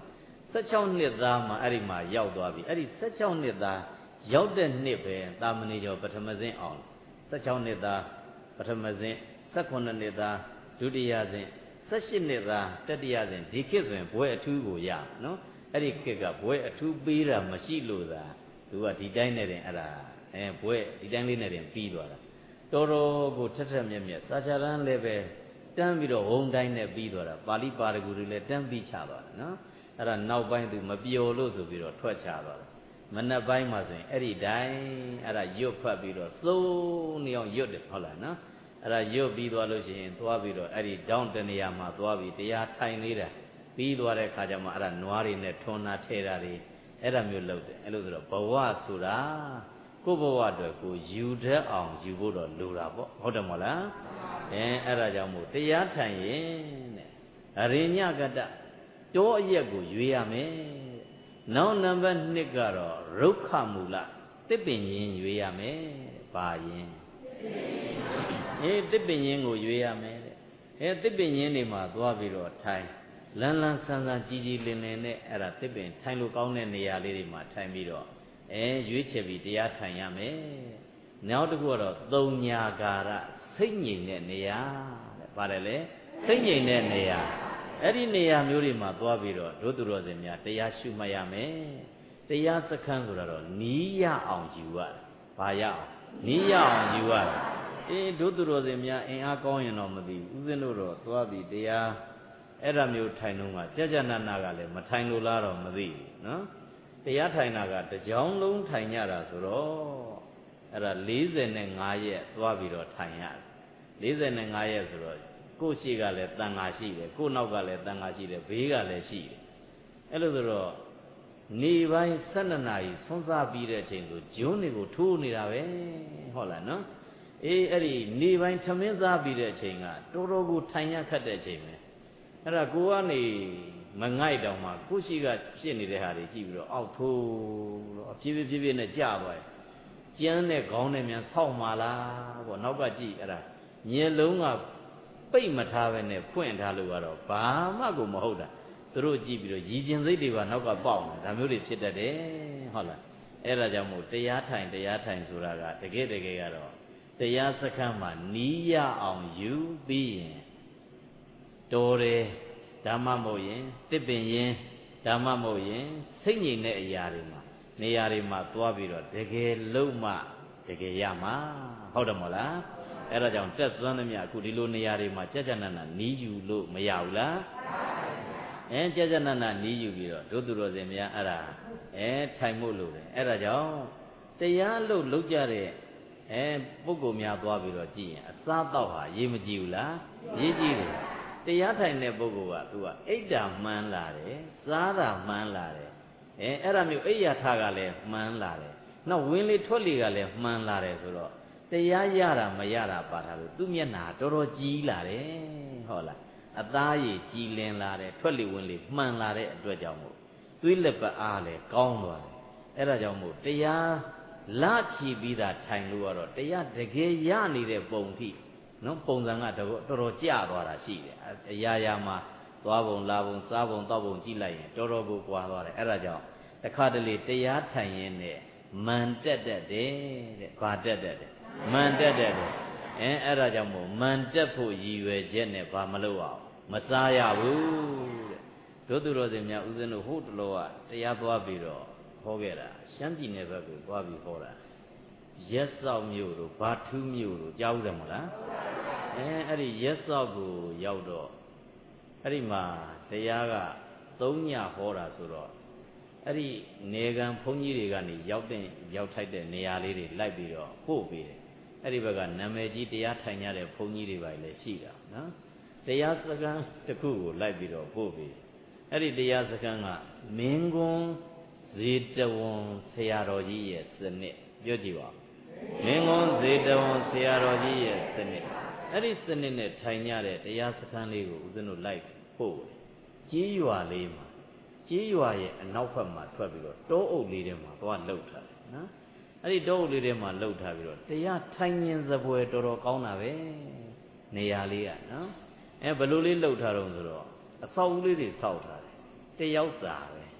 十七နှစ်သားမှာအဲ့ဒီမှာရောက်သွားပြီအဲ့ဒီ十七နှစ်သားရောက်တဲ့နှစ်ပဲတာမဏေကျော်ပထမစဉ်အောင်十七နှစ်သားပထမစဉ်十八နှစ်သားဒုတိယစဉ်十八နှစ်သားတတိယစဉ်ဒီခေတ်ဆိုရင်ဘွဲအထူးကိုရနော်အဲ့ဒီခေတ်ကဘွဲအထူးပေးတာမရှိလို့သာသူကဒီတိုင်းနဲ့တင်အဲ့ဒါအဲဘွဲဒီတိုင်းလေးနဲ့တင်ပြီးသွားတာတော်တော်ကိုထက်ထက်မြက်မြက်စာချရန်လည်းပဲတန်းပြီးတော့ဝုံတိုင်းနဲ့ပြီးသွားတာပါဠိပါရဂူတွေလည်းတန်းပြီးချသွားတာနော်အဲ့ဒါနောက်ပိုင်းသူမပျော်လို့ဆိုပြီးတော့ထွက်ချသွားတယ်မနက်ပိုင်းမှာဆိုရင်အဲ့ဒီတိုင်းအဲ့ဒါရွတ်ဖတ်ပြီးတော့သုံးနေအောင်ရွတ်တယ်ဟုတ်လားနော်အဲ့ဒါရွတ်ပြီးသွားလို့ရှိရင်သွားပြီးတော့အဲ့ဒီတောင်းတနေရာမှာသွားပြီးတရားထိုင်နေတာပြီးသွားတဲ့ခါကျမှအဲ့ဒါနွားတွေနဲ့ထွန်းတာထဲတာတွေအဲ့ဒါမျိုးလုပ်တယ်အဲ့လိုဆိုတော့ဘဝဆိုတာကိုယ့်ဘဝအတွက်ကိုယူတတ်အောင်ယူဖို့တော့လိုတာပေါ့ဟုတ်တယ်မဟုတ်လားအဲအဲ့ဒါကြောင့်မို့တရားထိုင်ရင်တဲ့အရိညကတတောအရက်ကိုရွေးရမယ်နောက်နံပါတ်နှစ်ကတော့ရုက္ခမူလတစ်ပင်ရင်းရွေးရမယ်ပါရင်အေးတစ်ပင်ရင်းကိုရွေးရမယ်တဲ့အဲတစ်ပင်ရင်းတွေမှာသွားပြီးတော့ထိုင်လန်းလန်းဆန်းဆန်းကြီးကြီးလင်းလင်းနဲ့အဲ့ဒါတစ်ပင်ထိုင်လို့ကောင်းတဲ့နေရာလေးတွေမှာထိုင်ပြီးတော့အဲရွေးချယ်ပြီးတရားထိုင်ရမယ်နောက်တစ်ခုကတော့သုံးညာကာရစိတ်ငြိမ်တဲ့နေရာတဲ့ပါတယ်လေစိတ်ငြိမ်တဲ့နေရာအဲ့ဒီနေရာမျိုးတွေမှာသွားပြီးတော့ဒုသူတော်စင်များတရားရှုမှတ်ရမယ်တရားစခန်းဆိုတာတော့နီးရအောင်ယူရတယ်ဘာရအောင်နီးရအောင်ယူရတယ်အေးဒုသူတော်စင်များအင်အားကောင်းရင်တော့မသိဘူးဦးဇင်းတို့တော့သွားပြီးတရားအဲ့ဒါမျိုးထိုင်တော့ကကြကြနနာကလည်းမထိုင်လို့လားတော့မသိဘူးနော်တရားထိုင်တာကတကြောင်လုံးထိုင်ရတာဆိုတော့အဲ့ဒါ၄၅ရက်သွားပြီးတော့ထိုင်ရတယ်၄၅ရက်ဆိုတော့ကိုယ်ရှိကလည်းတန်ဃာရှိတယ်ကိုယ်နောက်ကလည်းတန်ဃာရှိတယ်ဘေးကလည်းရှိတယ်အဲ့လိုဆိုတော့နေပိုင်း၁၂နာရီဆွမ်းစားပြီးတဲ့အချိန်ဆိုဂျွန်းတွေကိုထိုးနေတာပဲဟုတ်လားနော်အေးအဲ့ဒီနေပိုင်းထမင်းစားပြီးတဲ့အချိန်ကတော်တော်ကိုထိုင်ရခတ်တဲ့အချိန်ပဲအဲ့ဒါကိုကနေမငိုက်တောင်မှကိုရှိကဖြစ်နေတဲ့ဟာတွေကြည့်ပြီးတော့အောက်ထိုးတော့အပြည့်ပြည့်ပြည့်နဲ့ကြာသွားတယ်ကျန်းတဲ့ခေါင်းနဲ့မြန်ဆောက်มาလားပေါ့နောက်ကကြည့်အဲ့ဒါညလုံးကပိတ်မထားပဲနဲ့ဖွင့်ထားလို့ကတော့ဘာမှကိုမဟုတ်တာသူတို့ကြည့်ပြီးတော့ရည်ကျင်စိတ်တွေပါနောက်ကပေါက်နေတာဒါမျိုးတွေဖြစ်တတ်တယ်ဟုတ်လားအဲ့ဒါကြောင့်မို့တရားထိုင်တရားထိုင်ဆိုတာကတကယ်တကယ်ကတော့တရားစခန်းမှာနီးရအောင်ယူပြီးရင်တော်တယ်ဓမ္မမဟုတ်ရင်တစ်ပင်ရင်ဓမ္မမဟုတ်ရင်စိတ်ငြိမ်တဲ့အရာတွေမှာနေရာတွေမှာသွားပြီးတော့တကယ်လုံးမှတကယ်ရမှာဟုတ်တယ်မဟုတ်လားအဲ့ဒါကြောင့်တက်စွမ်းသမျှအခုဒီလိုနေရာတွေမှာကြကြနနနီးယူလို့မရဘူးလားအဲကြကြနနနီးယူပြီးတော့ဒုသူတော်စင်များအဲ့ဒါအဲထိုင်မှုလို့တယ်အဲ့ဒါကြောင့်တရားလို့လုပ်ကြတဲ့အဲပုဂ္ဂိုလ်များသွားပြီးတော့ကြည့်ရင်အစားတော့ဟာရေးမကြည့်ဘူးလားရေးကြည့်တယ်တရားထိုင်တဲ့ပုဂ္ဂိုလ်ကသူကအိတ်တာမှန်းလာတယ်စားတာမှန်းလာတယ်အဲအဲ့ဒါမျိုးအိယာထကလည်းမှန်းလာတယ်နောက်ဝင်းလေးထွက်လေကလည်းမှန်းလာတယ်ဆိုတော့တရားရတာမရတာပါထားလို့သူ့မျက်နှာတော်တော်ကြီးလာတယ်ဟုတ်လားအသားရည်ကြီးလင်းလာတယ်ထွက်လေဝင်လေမှန်လာတဲ့အတွက်ကြောင့်မို့သွေးလက်ပတ်အားလည်းကောင်းသွားတယ်အဲ့ဒါကြောင့်မို့တရားလချီပြီးတာထိုင်လို့ကတော့တရားတကယ်ရနေတဲ့ပုံထိနော်ပုံစံကတော်တော်ကျသွားတာရှိတယ်အရာရာမှာသွားပုံလာပုံစားပုံတောက်ပုံကြည့်လိုက်ရင်တော်တော်ကိုကွာသွားတယ်အဲ့ဒါကြောင့်တခါတလေတရားထိုင်ရင်းနဲ့မန်တက်တက်တယ်တဲ့ဘာတက်တက်တယ်မန်တက်တက်တယ်အဲအဲ့ဒါကြောင့်မို့မန်တက်ဖို့ရည်ရွယ်ချက်နဲ့ဘာမလုပ်အောင်မစားရဘူးတဲ့တို့သူတော်စင်များဦးဇင်းတို့ဟိုတလောကတရားသွားပြီးတော့ဟောခဲ့တာရှမ်းပြည်နယ်ဘက်ကိုသွားပြီးဟောတာရက်စောက်မြို့တို့ဘာထူးမြို့တို့ကြားဦးတယ်မဟုတ်လားအဲအဲ့ဒီရက်စောက်ကိုရောက်တော့အဲ့ဒီမှာတရားကသုံးညဟောတာဆိုတော့အဲ့ဒီနေကံဘုန်းကြီးတွေကနေရောက်တဲ့ရောက်ထိုက်တဲ့နေရာလေးတွေလိုက်ပြီးတော့ပို့ပေးတယ်အဲ့ဒီဘက်ကနာမည်ကြီးတရားထိုင်ကြတဲ့ဘုန်းကြီးတွေပါလေရှိတာနော်တရားစခန်းတစ်ခုကိုလိုက်ပြီးတော့ပို့ပေးအဲ့ဒီတရားစခန်းကမင်းကွန်းဇေတဝန်ဆရာတော်ကြီးရဲ့စနစ်ပြောကြည့်ပါမင်းကွန်းဇေတဝန်ဆရာတော်ကြီးရဲ့စနစ်အဲ့ဒီစနစ်နဲ့ထိုင်ကြတဲ့တရားစခန်းလေးကိုဦးဇင်းတို့လိုက်ပို့တယ်ကြီးရွာလေးမှာကြီးရွာရဲ့အနောက်ဘက်မှာထွက်ပြီးတော့တောအုပ်လေးထဲမှာသွားလှုပ်ထားတယ်နော်အဲ့ဒီတောအုပ်လေးထဲမှာလှုပ်ထားပြီးတော့တရားထိုင်ရင်စပွဲတော်တော်ကောင်းတာပဲနေရာလေးကနော်အဲဘယ်လိုလေးလှုပ်ထားတော့ဆိုတော့အဆောက်အဦလေးတွေဆောက်ထားတယ်တယောက်စာပဲ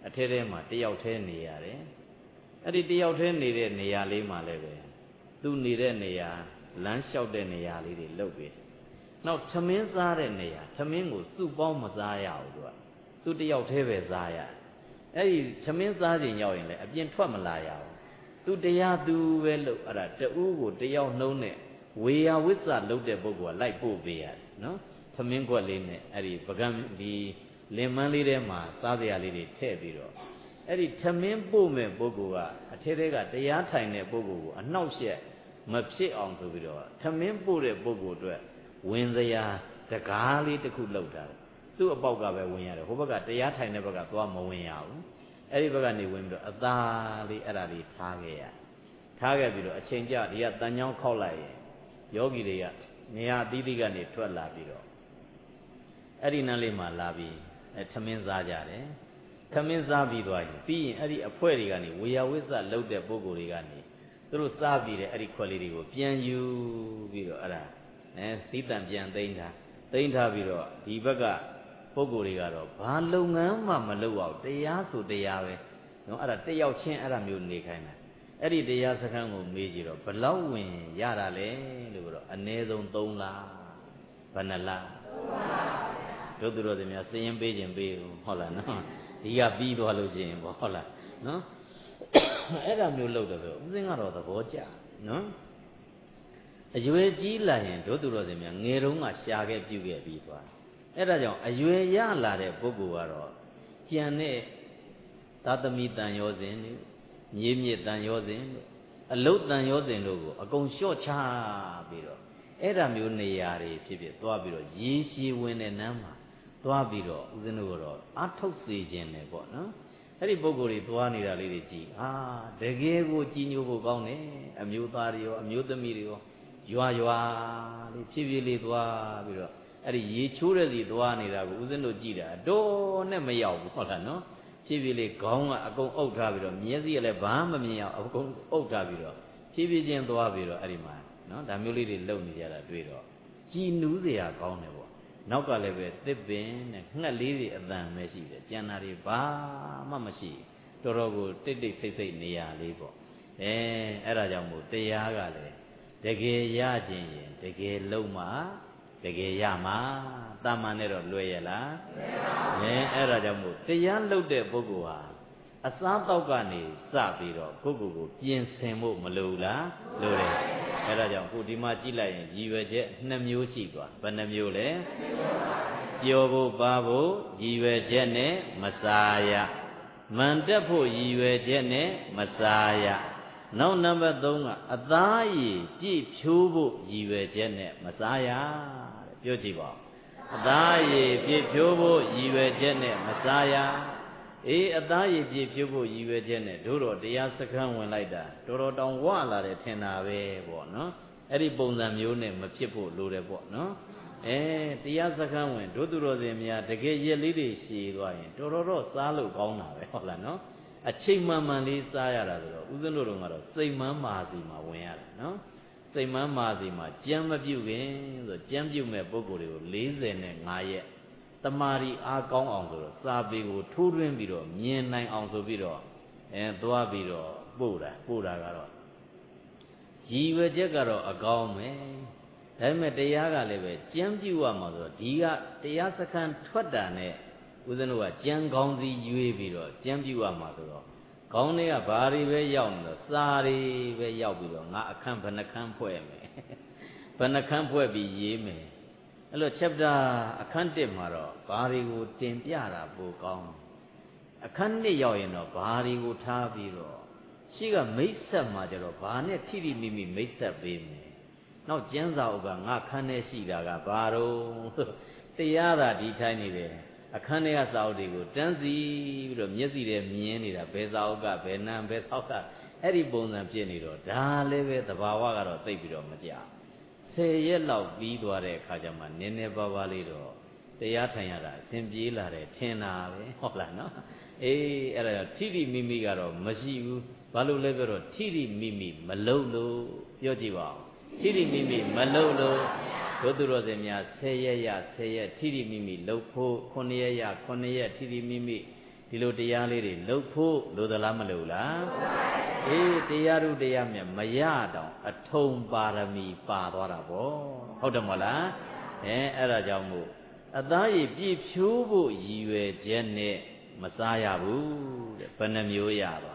အထဲထဲမှာတယောက်ထဲနေရတယ်အဲ့ဒီတယောက်ထဲနေတဲ့နေရာလေးမှာလည်းပဲသူနေတဲ့နေရာလမ်းလျှောက်တဲ့နေရာလေးတွေလုပ်ပြီးနောက်ထမင်းစားတဲ့နေရာထမင်းကိုစုပေါင်းမစားရဘူးသူကသူတယောက်ထဲပဲစားရအဲ့ဒီထမင်းစားခြင်းရောက်ရင်လည်းအပြင်ထွက်မလာရဘူးသူတရားသူပဲလို့အဲ့ဒါတူးကိုတယောက်နှုံးနဲ့ဝေယဝိဇ္ဇလုပ်တဲ့ပုဂ္ဂိုလ်ကလိုက်ပို့ပေးရတယ်နော်ထမင်းကွက်လေးနဲ့အဲ့ဒီပကံဒီလင်မန်းလေးထဲမှာစားစရာလေးတွေထည့်ပြီးတော့အဲ့ဒီထမင်းပို့မဲ့ပုဂ္ဂိုလ်ကအထဲထဲကတရားထိုင်တဲ့ပုဂ္ဂိုလ်ကိုအနှောက်အယှက်မဖြစ်အောင်ဆိုပြီးတော့ထမင်းပို့တဲ့ပုဂ္ဂိုလ်အတွက်ဝင်စရာတကားလေးတစ်ခုလောက်တာသူ့အပေါက်ကပဲဝင်ရတယ်ဟိုဘက်ကတရားထိုင်တဲ့ဘက်ကသွားမဝင်ရဘူးအဲ့ဒီဘက်ကနေဝင်ပြီးတော့အသာလေးအဲ့ဒါလေးထားခဲ့ရထားခဲ့ပြီးတော့အချိန်ကြဒီကတန်ချောင်းခောက်လိုက်ရင်ယောဂီတွေကနေရာအသီးသီးကနေထွက်လာပြီးတော့အဲ့ဒီနန်းလေးမှာလာပြီးအဲထမင်းစားကြတယ်ထမင်းစားပြီးသွားရင်ပြီးရင်အဲ့ဒီအဖွဲတွေကနေဝေယဝိဇ္ဇလှုပ်တဲ့ပုဂ္ဂိုလ်တွေကနေသူတို့စားပြီးတဲ့အဲ့ဒီခွက်လေးတွေကိုပြန်ယူပြီးတော့အဲ့ဒါအဲသီးတံပြန်သိမ့်ထားသိမ့်ထားပြီးတော့ဒီဘက်ကပုဂ္ဂိုလ်တွေကတော့ဘာလုပ်ငန်းမှမလုပ်အောင်တရားဆိုတရားပဲနော်အဲ့ဒါတယောက်ချင်းအဲ့ဒါမျိုးနေခိုင်းတာအဲ့ဒီတရားစခန်းကိုမေးကြည့်တော့ဘလောက်ဝင်ရတာလဲလို့ပြောတော့အနည်းဆုံးသုံးလဘယ်နှလသုံးလတို့သူတို့တွေများစည်ရင်ပေးခြင်းပေးဟုတ်လားနော်ဒီကပြီးသွားလို့ရှိရင်ပေါ့ဟုတ်လားနော်အဲ့ဒါမျိုးလုပ်တယ်ဆိုဥစဉ်ကတော့သဘောကျနော်အရွယ်ကြီးလာရင်တို့သူတို့တွေများငယ်တုန်းကရှာခဲ့ပြုခဲ့ပြီးသွားအဲ့ဒါကြောင့်အရွယ်ရလာတဲ့ပုဂ္ဂိုလ်ကတော့ကြံတဲ့သာသမီတန်ရောစဉ်တွေမြေမြစ်တန်ရောစဉ်တို့အလုတ်တန်ရောစဉ်တို့ကိုအကုန်လျှော့ချပြီးတော့အဲ့ဒါမျိုးနေရာတွေဖြစ်ဖြစ်သွားပြီးတော့ရေရှည်ဝင်တဲ့နန်းမှာသွားပြီးတော့ဦးဇင်းတို့ကတော့အထုတ်စေခြင်းတယ်ပေါ့နော်အဲ့ဒီပုဂ္ဂိုလ်တွေသွားနေတာလေးတွေကြည်အာတကယ်ကိုကြည်ညိုဖို့ကောင်းတယ်အမျိုးသားတွေရောအမျိုးသမီးတွေရောရွာရွာလေးဖြည်းဖြည်းလေးသွားပြီးတော့အဲ့ဒီရေချိုးတဲ့စီသွားနေတာကိုဦးဇင်းတို့ကြည်တာတော့နဲ့မရောက်ဘူးဟုတ်လားနော်ဖြည်းဖြည်းလေးခေါင်းကအကုန်အုပ်ထားပြီးတော့မျက်စိကလည်းဘာမှမမြင်အောင်အကုန်အုပ်ထားပြီးတော့ဖြည်းဖြည်းချင်းသွားပြီးတော့အဲ့ဒီမှာနော်ဒါမျိုးလေးတွေလုပ်နေကြတာတွေ့တော့ကြည်နူးစရာကောင်းတယ်ပေါ့နောက်ကလည်းပဲသစ်ပင်နဲ့ငှက်လေးတွေအတန်ပဲရှိတယ်ကျန်တာတွေဘာမှမရှိတော်တော်ကိုတိတ်တိတ်ဆိတ်ဆိတ်နေရလေးပေါ့အဲအဲ့ဒါကြောင့်မို့တရားကလည်းတကယ်ရခြင်းရင်တကယ်လုံးမှတကယ်ရမှာတာမန်နဲ့တော့လွယ်ရလားမလွယ်ပါဘူးအဲအဲ့ဒါကြောင့်မို့တရားလုပ်တဲ့ပုဂ္ဂိုလ်ဟာအစားတောက်ကနေစပြီးတော့ကိုယ့်ကိုယ်ကိုပြင်ဆင်ဖို့မလိုလားလိုတယ်အဲ့ဒါကြောင့်ခုဒီမှာကြည့်လိုက်ရင်ရည်ရွယ်ချက်နှစ်မျိုးရှိသွားဘယ်နှမျိုးလဲပျော်ဖို့ပါဖို့ရည်ရွယ်ချက်နဲ့မစားရမန်တက်ဖို့ရည်ရွယ်ချက်နဲ့မစားရနောက်နံပါတ်သုံးကအသားရည်ပြည့်ဖြိုးဖို့ရည်ရွယ်ချက်နဲ့မစားရတဲ့ပြောကြည့်ပါဦးအသားရည်ပြည့်ဖြိုးဖို့ရည်ရွယ်ချက်နဲ့မစားရအေးအသားရည်ပြည့်ဖြိုးဖို့ရည်ရွယ်ချက်နဲ့တို့တော့တရားစခန်းဝင်လိုက်တာတော်တော်တောင်ဝလာတယ်ထင်တာပဲပေါ့နော်အဲ့ဒီပုံစံမျိုးနဲ့မဖြစ်ဖို့လိုတယ်ပေါ့နော်အဲတရားစခန်းဝင်တို့သူတော်စင်များတကယ်ရက်လေးတွေရှည်သွားရင်တော်တော်တော့စားလို့ကောင်းတာပဲဟုတ်လားနော်အချိန်မှန်မှန်လေးစားရတာဆိုတော့ဦးဇင်းတို့တို့ကတော့စိတ်မှန်းမာစီမှာဝင်ရတယ်နော်စိတ်မှန်းမာစီမှာကြမ်းမပြုတ်ခင်ဆိုကြမ်းပြုတ်မဲ့ပုံကိုယ်တွေကိုလေးဆယ်နဲ့ငါးရက်တမာရီအားကောင်းအောင်ဆိုတော့စာပေကိုထိုးထွင်းပြီးတော့မြင်နိုင်အောင်ဆိုပြီးတော့အဲသွားပြီးတော့ပို့တာပို့တာကတော့ရည်ရွယ်ချက်ကတော့အကောင်းပဲဒါပေမဲ့တရားကလည်းပဲကြမ်းပြုတ်ရမှာဆိုတော့ဒီကတရားစခန်းထွက်တာနဲ့ဦးဇင်းတို့ကကြမ်းကောင်းစီရွေးပြီးတော့ကြမ်းပြုတ်ရမှာဆိုတော့ခေါင်းတွေကဘာတွေပဲရောက်နေတော့စာတွေပဲရောက်ပြီးတော့ငါအခန်းဘယ်နှခန်းဖွဲ့မယ်ဘယ်နှခန်းဖွဲ့ပြီးရေးမယ်အဲ့လို chapter အခန်းတစ်မှာတော့ဘာတွေကိုတင်ပြတာပိုကောင်းအခန်းနှစ်ရောက်ရင်တော့ဘာတွေကိုထားပြီးတော့ရှိကမိတ်ဆက်မှာကြတော့ဘာနဲ့ထိထိမိမိမိတ်ဆက်ပေးမယ်နောက်ကျမ်းစာအုပ်ကငါခန်းထဲရှိတာကဘာတော့တရားသာဒီထိုင်းနေတယ်အခန်းထဲကစာအုပ်တွေကိုတန်းစီပြီးတော့မျက်စိထဲမြင်နေတာဘယ်စာအုပ်ကဘယ်နံဘယ်သောက်ကအဲ့ဒီပုံစံဖြစ်နေတော့ဒါလည်းပဲသဘာဝကတော့သိပ်ပြီးတော့မကြဆယ်ရက်လောက်ပြီးသွားတဲ့အခါကျမှနည်းနည်းပါးပါးလေးတော့တရားထိုင်ရတာအစဉ်ပြေးလာတယ်ထင်တာပဲဟုတ်လားနော်အေးအဲ့ဒါထိထိမိမိကတော့မရှိဘူးဘာလို့လဲပြောတော့ထိထိမိမိမလုံလို့ပြောကြည့်ပါဦးထိထိမိမိမလုံလို့တို့သူတော်စင်များဆယ်ရက်ရဆယ်ရက်ထိထိမိမိလှုပ်ဖို့ခုနှစ်ရက်ရခုနှစ်ရက်ထိထိမိမိဒီလိုတရားလေးတွေလှုပ်ဖို့လိုသလားမလိုလားအေးတရားတို့တရားမြတ်မရတော့အထုံပါရမီပါသွားတာပေါ့ဟုတ်တယ်မဟုတ်လားအဲအဲ့ဒါကြောင့်မို့အသားရည်ပြည့်ဖြိုးဖို့ရည်ရွယ်ချက်နဲ့မစားရဘူးတဲ့ဘယ်နှမျိုးရပါ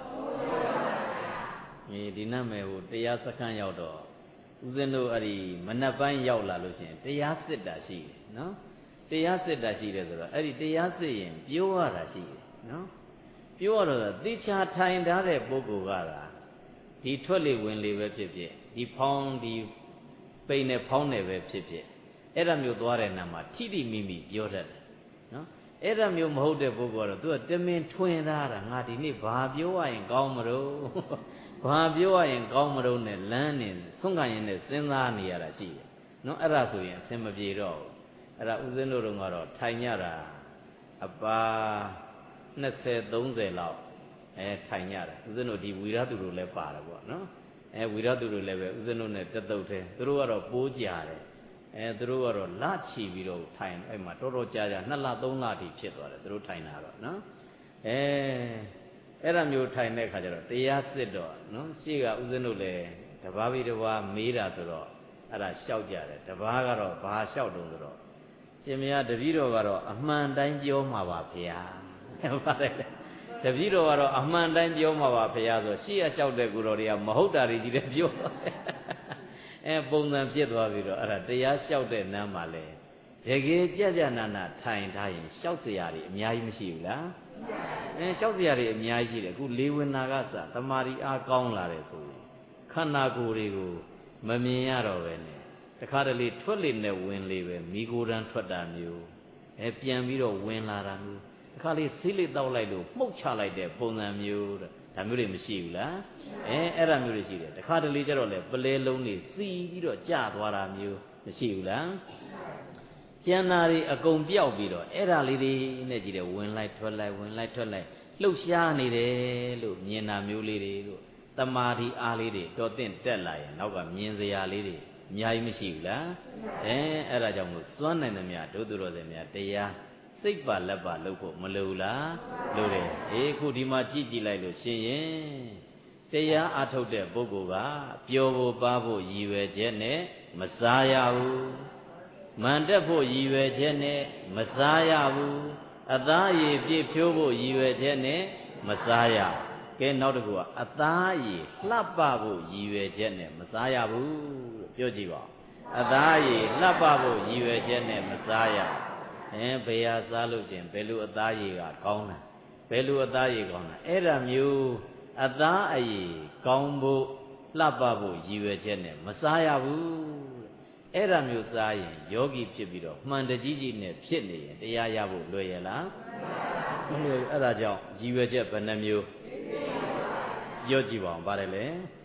အေးဒီနတ်မယ်ဟိုတရားစခန်းရောက်တော့ဦးဇင်းတို့အဲ့ဒီမနက်ပိုင်းရောက်လာလို့ရှိရင်တရားစစ်တာရှိတယ်နော်တရားစစ်တာရှိတယ်ဆိုတော့အဲ့ဒီတရားစစ်ရင်ပြောရတာရှိတယ်နော်ပြောရတော့သိချာထိုင်ထားတဲ့ပုဂ္ဂိုလ်ကသာဒီထွက်လေဝင်လေပဲဖြစ်ဖြစ်ဒီဖောင်းဒီပိန်နဲ့ဖောင်းနဲ့ပဲဖြစ်ဖြစ်အဲ့ဒါမျိုးသွားတဲ့နာမှာထိတိမိမိပြောတတ်တယ်နော်အဲ့ဒါမျိုးမဟုတ်တဲ့ပုဂ္ဂိုလ်ကတော့သူကတမင်ထွင်ထားတာငါဒီနေ့ဘာပြောရရင်ကောင်းမလို့ဘာပြောရရင်ကောင်းမလို့နဲ့လမ်းနေဆုံးခံရင်နဲ့စဉ်းစားနေရတာရှိတယ်နော်အဲ့ဒါဆိုရင်အဆင်မပြေတော့ဘူးအဲ့ဒါဥစဉ်တို့ကတော့ထိုင်ကြတာအပါနှစ်ဆယ်သုံးဆယ်လောက်အဲထိုင်ကြတာဥစဉ်တို့ဒီဝီရသူတို့လည်းပါတယ်ပေါ့နော်အဲဝီရသူတို့လည်းပဲဥစဉ်တို့နဲ့တက်တုတ်တယ်သူတို့ကတော့ပိုးကြတယ်အဲသူတို့ကတော့လချီပြီးတော့ထိုင်အဲ့မှာတော်တော်ကြာကြာနှစ်လသုံးလတိဖြစ်သွားတယ်သူတို့ထိုင်တာတော့နော်အဲအဲ့ဒါမျိုးထိုင်တဲ့ခါကျတော့တရားစစ်တော့နော်ရှေ့ကဥစဉ်တို့လည်းတဘာပြီးတဘာမေးတာဆိုတော့အဲ့ဒါလျှောက်ကြတယ်တဘာကတော့ဘာလျှောက်တုံးဆိုတော့ရှင်မယားတပည့်တော်ကတော့အမှန်တိုင်းပြောမှာပါဗျာဟုတ်ပါတယ်တပည့်တော်ကတော့အမှန်တိုင်းပြောမှာပါဗျာဆိုရှေ့ကလျှောက်တဲ့ကိုတော်တွေကမဟုတ်တာတွေကြီးတယ်ပြောအဲပုံစံဖြစ်သွားပြီးတော့အဲ့ဒါတရားလျှောက်တဲ့နမ်းမှာလဲတကယ်ကြကြနာနာထိုင်ထားရင်လျှောက်เสียတွေအများကြီးမရှိဘူးလားအဲလျှောက်เสียတွေအများကြီးရှိတယ်အခုလေဝနာကစသမာဓိအားကောင်းလာတယ်ဆိုရင်ခန္ဓာကိုယ်တွေကိုမမြင်ရတော့ပဲနဲ့တခါတလေထွက်လေနဲ့ဝင်လေပဲမိโกရန်ထွက်တာမျိုးအဲပြန်ပြီးတော့ဝင်လာတာမျိုးတခါလေဆေးလေးတောက်လိုက်လို့မှုတ်ချလိုက်တဲ့ပုံစံမျိုးတဲ့ဒါမျိုးတွေမရှိဘူးလားအဲအဲ့ဒါမျိုးတွေရှိတယ်တခါတလေကျတော့လေပလဲလုံးတွေစီးပြီးတော့ကျသွားတာမျိုးမရှိဘူးလားကျန်တာတွေအကုန်ပြောက်ပြီးတော့အဲ့ဒါလေးတွေနဲ့ကြည့်တယ်ဝင်လိုက်ထွက်လိုက်ဝင်လိုက်ထွက်လိုက်လှုပ်ရှားနေတယ်လို့မြင်တာမျိုးလေးတွေလို့တမာတိအားလေးတွေတော်တင်တက်လာရင်နောက်ကမြင်စရာလေးတွေအများကြီးမရှိဘူးလားအဲအဲ့ဒါကြောင့်မို့စွမ်းနိုင်သမျှဒုသူတော်စင်များတရားစိတ်ပါလက်ပါလုပ်ဖို့မလိုလားလိုတယ်အေးခုဒီမှာကြည့်ကြည့်လိုက်လို့ရှင်ရင်တရားအထုတ်တဲ့ပုဂ္ဂိုလ်ကပျော်ဖို့ပါဖို့ရည်ရွယ်ချက်နဲ့မစားရဘူးမန်တက်ဖို့ရည်ရွယ်ချက်နဲ့မစားရဘူးအသားရည်ပြည့်ဖြိုးဖို့ရည်ရွယ်ချက်နဲ့မစားရကဲနောက်တစ်ခုကအသားရည်လှပဖို့ရည်ရွယ်ချက်နဲ့မစားရဘူးလို့ပြောကြည့်ပါအသားရည်လှပဖို့ရည်ရွယ်ချက်နဲ့မစားရအဲဘယ်ဟာစားလို့ရှင်ဘယ်လိုအသားရည်ကကောင်းတာဘယ်လိုအသားရည်ကောင်းတာအဲ့ဒါမျိုးအသားအရည်ကောင်းဖို့လှပဖို့ရည်ရွယ်ချက်နဲ့မစားရဘူးအဲ့ဒါမျိုးစားရင်ယောဂီဖြစ်ပြီးတော့မှန်တကြီးကြီးနဲ့ဖြစ်နေရင်တရားရဖို့လွယ်ရလားမလွယ်ဘူးအဲ့ဒါကြောင့်ရည်ရွယ်ချက်ဘယ်နှမျိုးပြောကြည့်ပါဦးပါတယ်လေ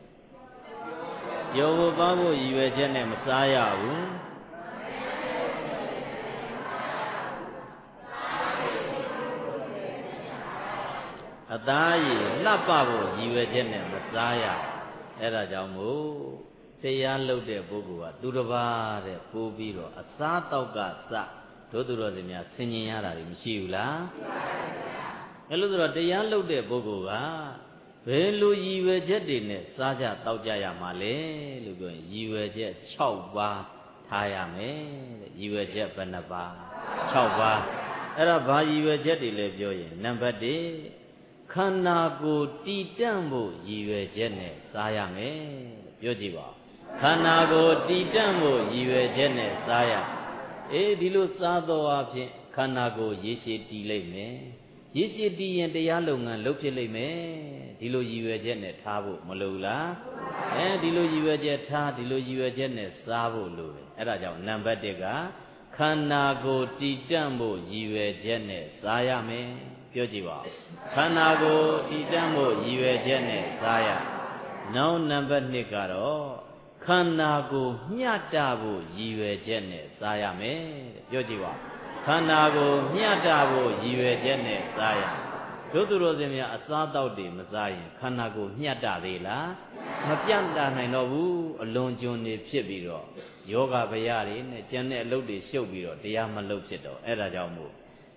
ယောဂပါဖို့ရည်ရွယ်ချက်နဲ့မစားရဘူးအသားရည်လှပဖို့ရည်ရွယ်ချက်နဲ့မစားရအဲ့ဒါကြောင့်မို့တရားလုပ်တဲ့ပုဂ္ဂိုလ်ကသူတစ်ပါးတဲ့ပို့ပြီးတော့အစားတောက်ကစတို့သူတော်စင်များဆင်ញင်ရတာတွေမရှိဘူးလားအဲ့လိုဆိုတော့တရားလုပ်တဲ့ပုဂ္ဂိုလ်ကဘယ်လိုရည်ရွယ်ချက်တွေနဲ့စားကြတောက်ကြရမှာလဲလို့ပြောရင်ရည်ရွယ်ချက်၆ပါးထားရမယ်တဲ့ရည်ရွယ်ချက်ဘယ်နှပါး၆ပါးအဲ့ဒါဘာရည်ရွယ်ချက်တွေလဲပြောရင်နံပါတ်၁ခန္ဓာကိုယ်တည်တံ့ဖို့ရည်ရွယ်ချက်နဲ့စားရမယ်ပြောကြည့်ပါခန္ဓာကိုယ်တည်တံ့ဖို့ရည်ရွယ်ချက်နဲ့စားရအေးဒီလိုစားတော်အဖြစ်ခန္ဓာကိုယ်ရေရှည်တည်လိမ့်မယ်ရေရှည်တည်ရင်တရားလုပ်ငန်းလုပ်ဖြစ်လိမ့်မယ်ဒီလိုရည်ရွယ်ချက်နဲ့ထားဖို့မလိုလားအဲဒီလိုရည်ရွယ်ချက်ထားဒီလိုရည်ရွယ်ချက်နဲ့စားဖို့လိုတယ်အဲ့ဒါကြောင့်နံပါတ်၁ကခန္ဓာကိုယ်တည်တံ့ဖို့ရည်ရွယ်ချက်နဲ့စားရမယ်ပြောကြည့်ပါဦးခန္ဓာကိုယ်တည်တံ့ဖို့ရည်ရွယ်ချက်နဲ့စားရနောက်နံပါတ်၂ကတော့ခန္ဓာကိုယ်မျှတဖို့ရည်ရွယ်ချက်နဲ့စားရမယ်ပြောကြည့်ပါခန္ဓာကိုယ်မျှတဖို့ရည်ရွယ်ချက်နဲ့စားရတို့သူတော်စင်များအစားတောက်တွေမစားရင်ခန္ဓာကိုယ်မျှတသေးလားမပြတ်တာနိုင်တော့ဘူးအလွန်ကျွံနေဖြစ်ပြီးတော့ယောဂဗျာတွေနဲ့ကျန်တဲ့အလုပ်တွေရှုပ်ပြီးတော့တရားမလုပ်ဖြစ်တော့အဲ့ဒါကြောင့်မို့ခ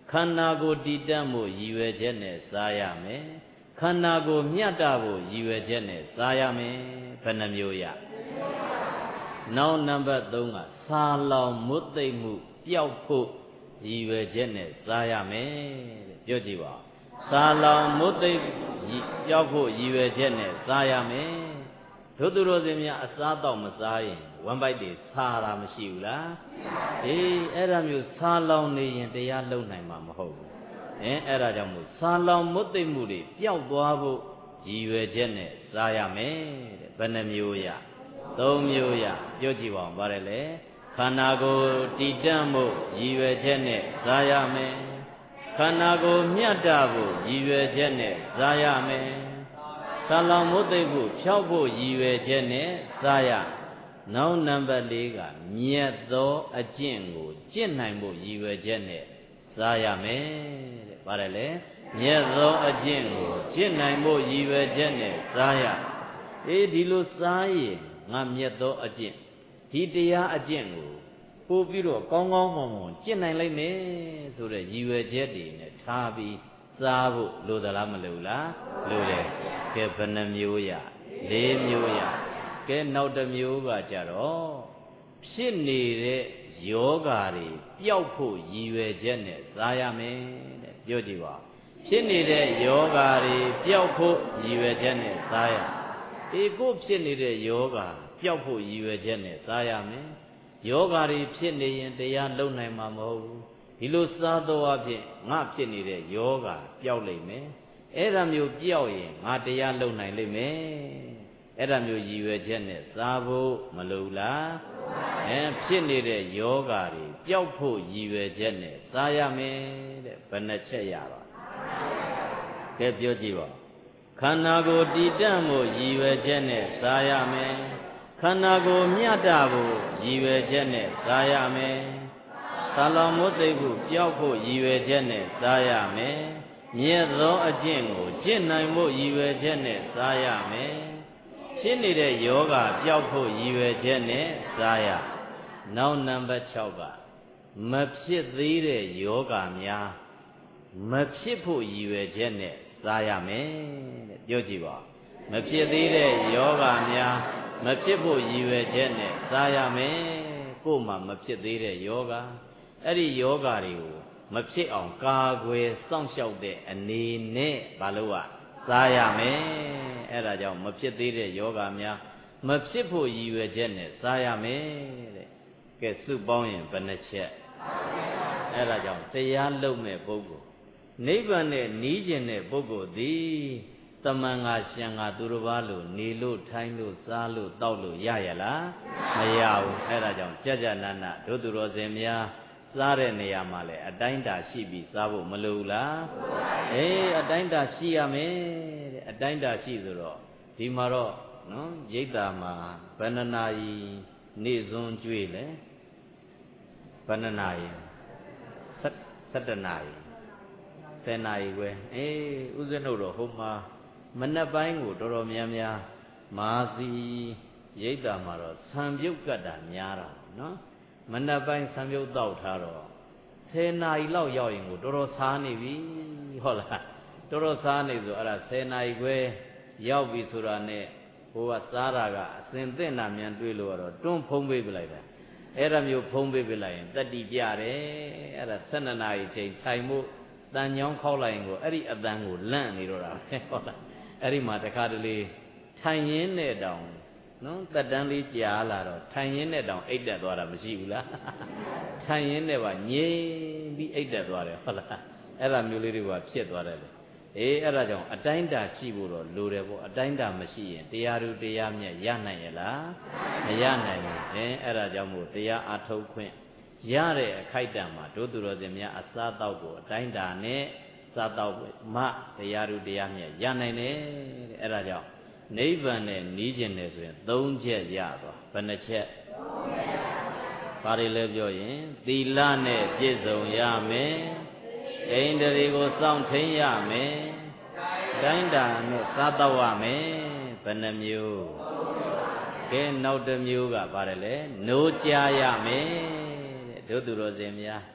ခန္ဓာကိုယ်တည်တတ်မှုရည်ရွယ်ချက်နဲ့စားရမယ်ခန္ဓာကိုယ်မြတ်တာဖို့ရည်ရွယ်ချက်နဲ့စားရမယ်ဘယ်နှမျိုးရနောက်နံပါတ်သုံးကစာလောင်မွတ်သိမ့်မှုပျောက်ဖို့ရည်ရွယ်ချက်နဲ့စားရမယ်တဲ့ပြောကြည့်ပါစာလောင်မွတ်သိမ့်ပျောက်ဖို့ရည်ရွယ်ချက်နဲ့စားရမယ်တို့သူတို့စင်များအစားတော့မစားရင်ဝမ်းပိုက်တွေစားတာမရှိဘူးလားအေးအဲ့ဒါမျိုးစားလောင်နေရင်တရားလုံနိုင်မှာမဟုတ်ဘူးအဲအဲ့ဒါကြောင့်မို့စားလောင်မွတ်သိမ့်မှုတွေပျောက်သွားဖို့ရည်ရွယ်ချက်နဲ့စားရမယ်တဲ့ဘယ်နှမျိုးရသုံးမျိုးရပြောကြည့်ပါဦးဗါတယ်လေခန္ဓာကိုယ်တည်တတ်မှုရည်ရွယ်ချက်နဲ့စားရမယ်ခန္ဓာကိုယ်မြတ်တာဖို့ရည်ရွယ်ချက်နဲ့စားရမယ်ဆာလောင်မုတ်သိပ်ဖို့ဖြောက်ဖို့ရည်ရွယ်ချက်နဲ့စားရနောက်နံပါတ်လေးကမြတ်သောအကျင့်ကိုကျင့်နိုင်ဖို့ရည်ရွယ်ချက်နဲ့စားရမယ်တဲ့ဗါတယ်လေမြတ်သောအကျင့်ကိုကျင့်နိုင်ဖို့ရည်ရွယ်ချက်နဲ့စားရအေးဒီလိုစားရင်ငါမြတ်သောအကျင့်ဒီတရားအကျင့်ကိုပို့ပြီးတော့ကောင်းကောင်းမွန်မွန်ကျင့်နိုင်လိုက်မယ်ဆိုတဲ့ရည်ရွယ်ချက်တွေနဲ့ထားပြီးစားဖို့လိုသလားမလိုလားလိုတယ်ကဲဘယ်နှမျိုးရလေးမျိုးရကဲနောက်တစ်မျိုးကကြတော့ဖြစ်နေတဲ့ယောဂါတွေပျောက်ဖို့ရည်ရွယ်ချက်နဲ့စားရမယ်တဲ့ပြောကြည့်ပါဖြစ်နေတဲ့ယောဂါတွေပျောက်ဖို့ရည်ရွယ်ချက်နဲ့စားရအေးကိုဖြစ်နေတဲ့ယောဂါပျောက်ဖို့ရည်ရွယ်ချက်နဲ့စားရမယ်ယောဂါတွေဖြစ်နေရင်တရားလုံနိုင်မှာမဟုတ်ဘူးဒီလိုစားတော့အဖြစ်ငါဖြစ်နေတဲ့ယောဂါပျောက်လိမ့်မယ်အဲ့ဒါမျိုးပျောက်ရင်ငါတရားလုံနိုင်လိမ့်မယ်အဲ့ဒါမျိုးရည်ရွယ်ချက်နဲ့စားဖို့မလိုလားအဲဖြစ်နေတဲ့ယောဂါတွေပျောက်ဖို့ရည်ရွယ်ချက်နဲ့စားရမယ်တဲ့ဘယ်နှချက်ရပါကဲပြောကြည့်ပါခန္ဓာကိုယ်တည်တတ်မှုရည်ရွယ်ချက်နဲ့စားရမယ်ခန္ဓာကိုယ်မြတ်တာဖို့ရည်ရွယ်ချက်နဲ့စားရမယ်သာလောင်မုတ်သိပ်ဖို့ပျောက်ဖို့ရည်ရွယ်ချက်နဲ့စားရမယ်မြတ်သောအကျင့်ကိုကျင့်နိုင်ဖို့ရည်ရွယ်ချက်နဲ့စားရမယ်ဖြစ်နေတဲ့ယောဂပျောက်ဖို့ရည်ရွယ်ချက်နဲ့စားရနောက်နံပါတ်၆ကမဖြစ်သေးတဲ့ယောဂများမဖြစ်ဖို့ရည်ရွယ်ချက်နဲ့စားရမယ်တဲ့ပြောကြည့်ပါမဖြစ်သေးတဲ့ယောဂများမဖြစ်ဖို့ရည်ရွယ်ချက်နဲ့စားရမယ်ကို့မှာမဖြစ်သေးတဲ့ယောဂအဲ့ဒီယောဂတွေကိုမဖြစ်အောင်ကာကွယ်စောင့်ရှောက်တဲ့အနေနဲ့ဘာလို့ ਆ စားရမယ်အဲ့ဒါကြောင့်မဖြစ်သေးတဲ့ယောဂများမဖြစ်ဖို့ရည်ရွယ်ချက်နဲ့စားရမယ်တဲ့ကဲစုပေါင်းရင်ဘယ်နှချက်အဲ့ဒါကြောင့်တရားလုံးမဲ့ပုဂ္ဂိုလ်နိဗ္ဗာန်နဲ့နီးကျင်တဲ့ပုဂ္ဂိုလ်သည်တမန်ငါရှံငါသူတစ်ပါးလို့နေလို့ထိုင်လို့စားလို့တောက်လို့ရရလားမရဘူးအဲ့ဒါကြောင့်ကြကြနာနာတို့သူတော်စင်များစားတဲ့နေရာမှာလဲအတိုင်းတာရှိပြီးစားဖို့မလိုဘူးလားအေးအတိုင်းတာရှိရမယ်တဲ့အတိုင်းတာရှိဆိုတော့ဒီမှာတော့နော်ရိတ်တာမှာဘယ်နှနာရီနေ့စွန်းကျွေးလဲဘယ်နှနာရီဆယ်တနာရီဆယ်နာရီခွဲအေးဥစဉ်တို့တော့ဟိုမှာမနက်ပိုင်းကိုတော်တော်များများမာစီရိတ်တာမှာတော့ဆံပြုတ်ကတ်တာများတာနော်မနက်ပိုင်းဆံပြုတ်တောက်ထားတော့ဆယ်နာရီလောက်ရောက်ရင်ကိုတော်တော်စားနေပြီဟုတ်လားတော်တော်စားနေဆိုအဲ့ဒါဆယ်နာရီခွဲရောက်ပြီဆိုတာနဲ့ဟိုကစားတာကအစင်သင့်တာမြန်တွေးလို့ကတော့တွန်းဖုံးပေးပြလိုက်တာအဲ့ဒါမျိုးဖုံးပေးပြလိုက်ရင်တတိပြတယ်အဲ့ဒါဆယ်နှစ်နာရီချိန်ထိုင်မှုတန်ချောင်းခောက်လိုက်ရင်ကိုအဲ့ဒီအတန်ကိုလန့်နေတော့တာပဲဟုတ်လားအဲ့ဒီမှာတခါတလေထိုင်ရင်းနဲ့တောင်နော်တက်တန်းလေးကြာလာတော့ထိုင်ရင်းနဲ့တောင်အိတ်တက်သွားတာမရှိဘူးလားထိုင်ရင်းနဲ့ပါငြိမ်ပြီးအိတ်တက်သွားတယ်ဟုတ်လားအဲ့ဒါမျိုးလေးတွေကဖြစ်သွားတယ်လေအေးအဲ့ဒါကြောင့်အတိုင်းတာရှိဖို့တော့လိုတယ်ပေါ့အတိုင်းတာမရှိရင်တရားသူတရားမြတ်ရနိုင်ရဲ့လားမရနိုင်ဘူးအဲအဲ့ဒါကြောင့်မို့တရားအထုတ်ခွင့်ရတဲ့အခိုက်အတန့်မှာတို့သူတော်စင်များအစားတောက်ကိုအတိုင်းတာနဲ့စားတောက်မှတရားသူတရားမြတ်ရနိုင်တယ်တဲ့အဲ့ဒါကြောင့်နိဗ္ဗာန်နဲ့နီးကျင်တယ်ဆိုရင်သုံးချက်ရသွားဘယ်နှချက်သုံးချက်ပါဘာတွေလဲပြောရင်သီလနဲ့ပြည့်စုံရမယ်ဣန္ဒြေကိုစောင့်ထိန်ရမယ်တိုင်းတာနဲ့စားတော့ရမယ်ဘယ်နှမျိုးကဲနောက်တစ်မျိုးကဘာလဲလဲနိုးကြရမယ်တဲ့တို့သူတော်စင်များတ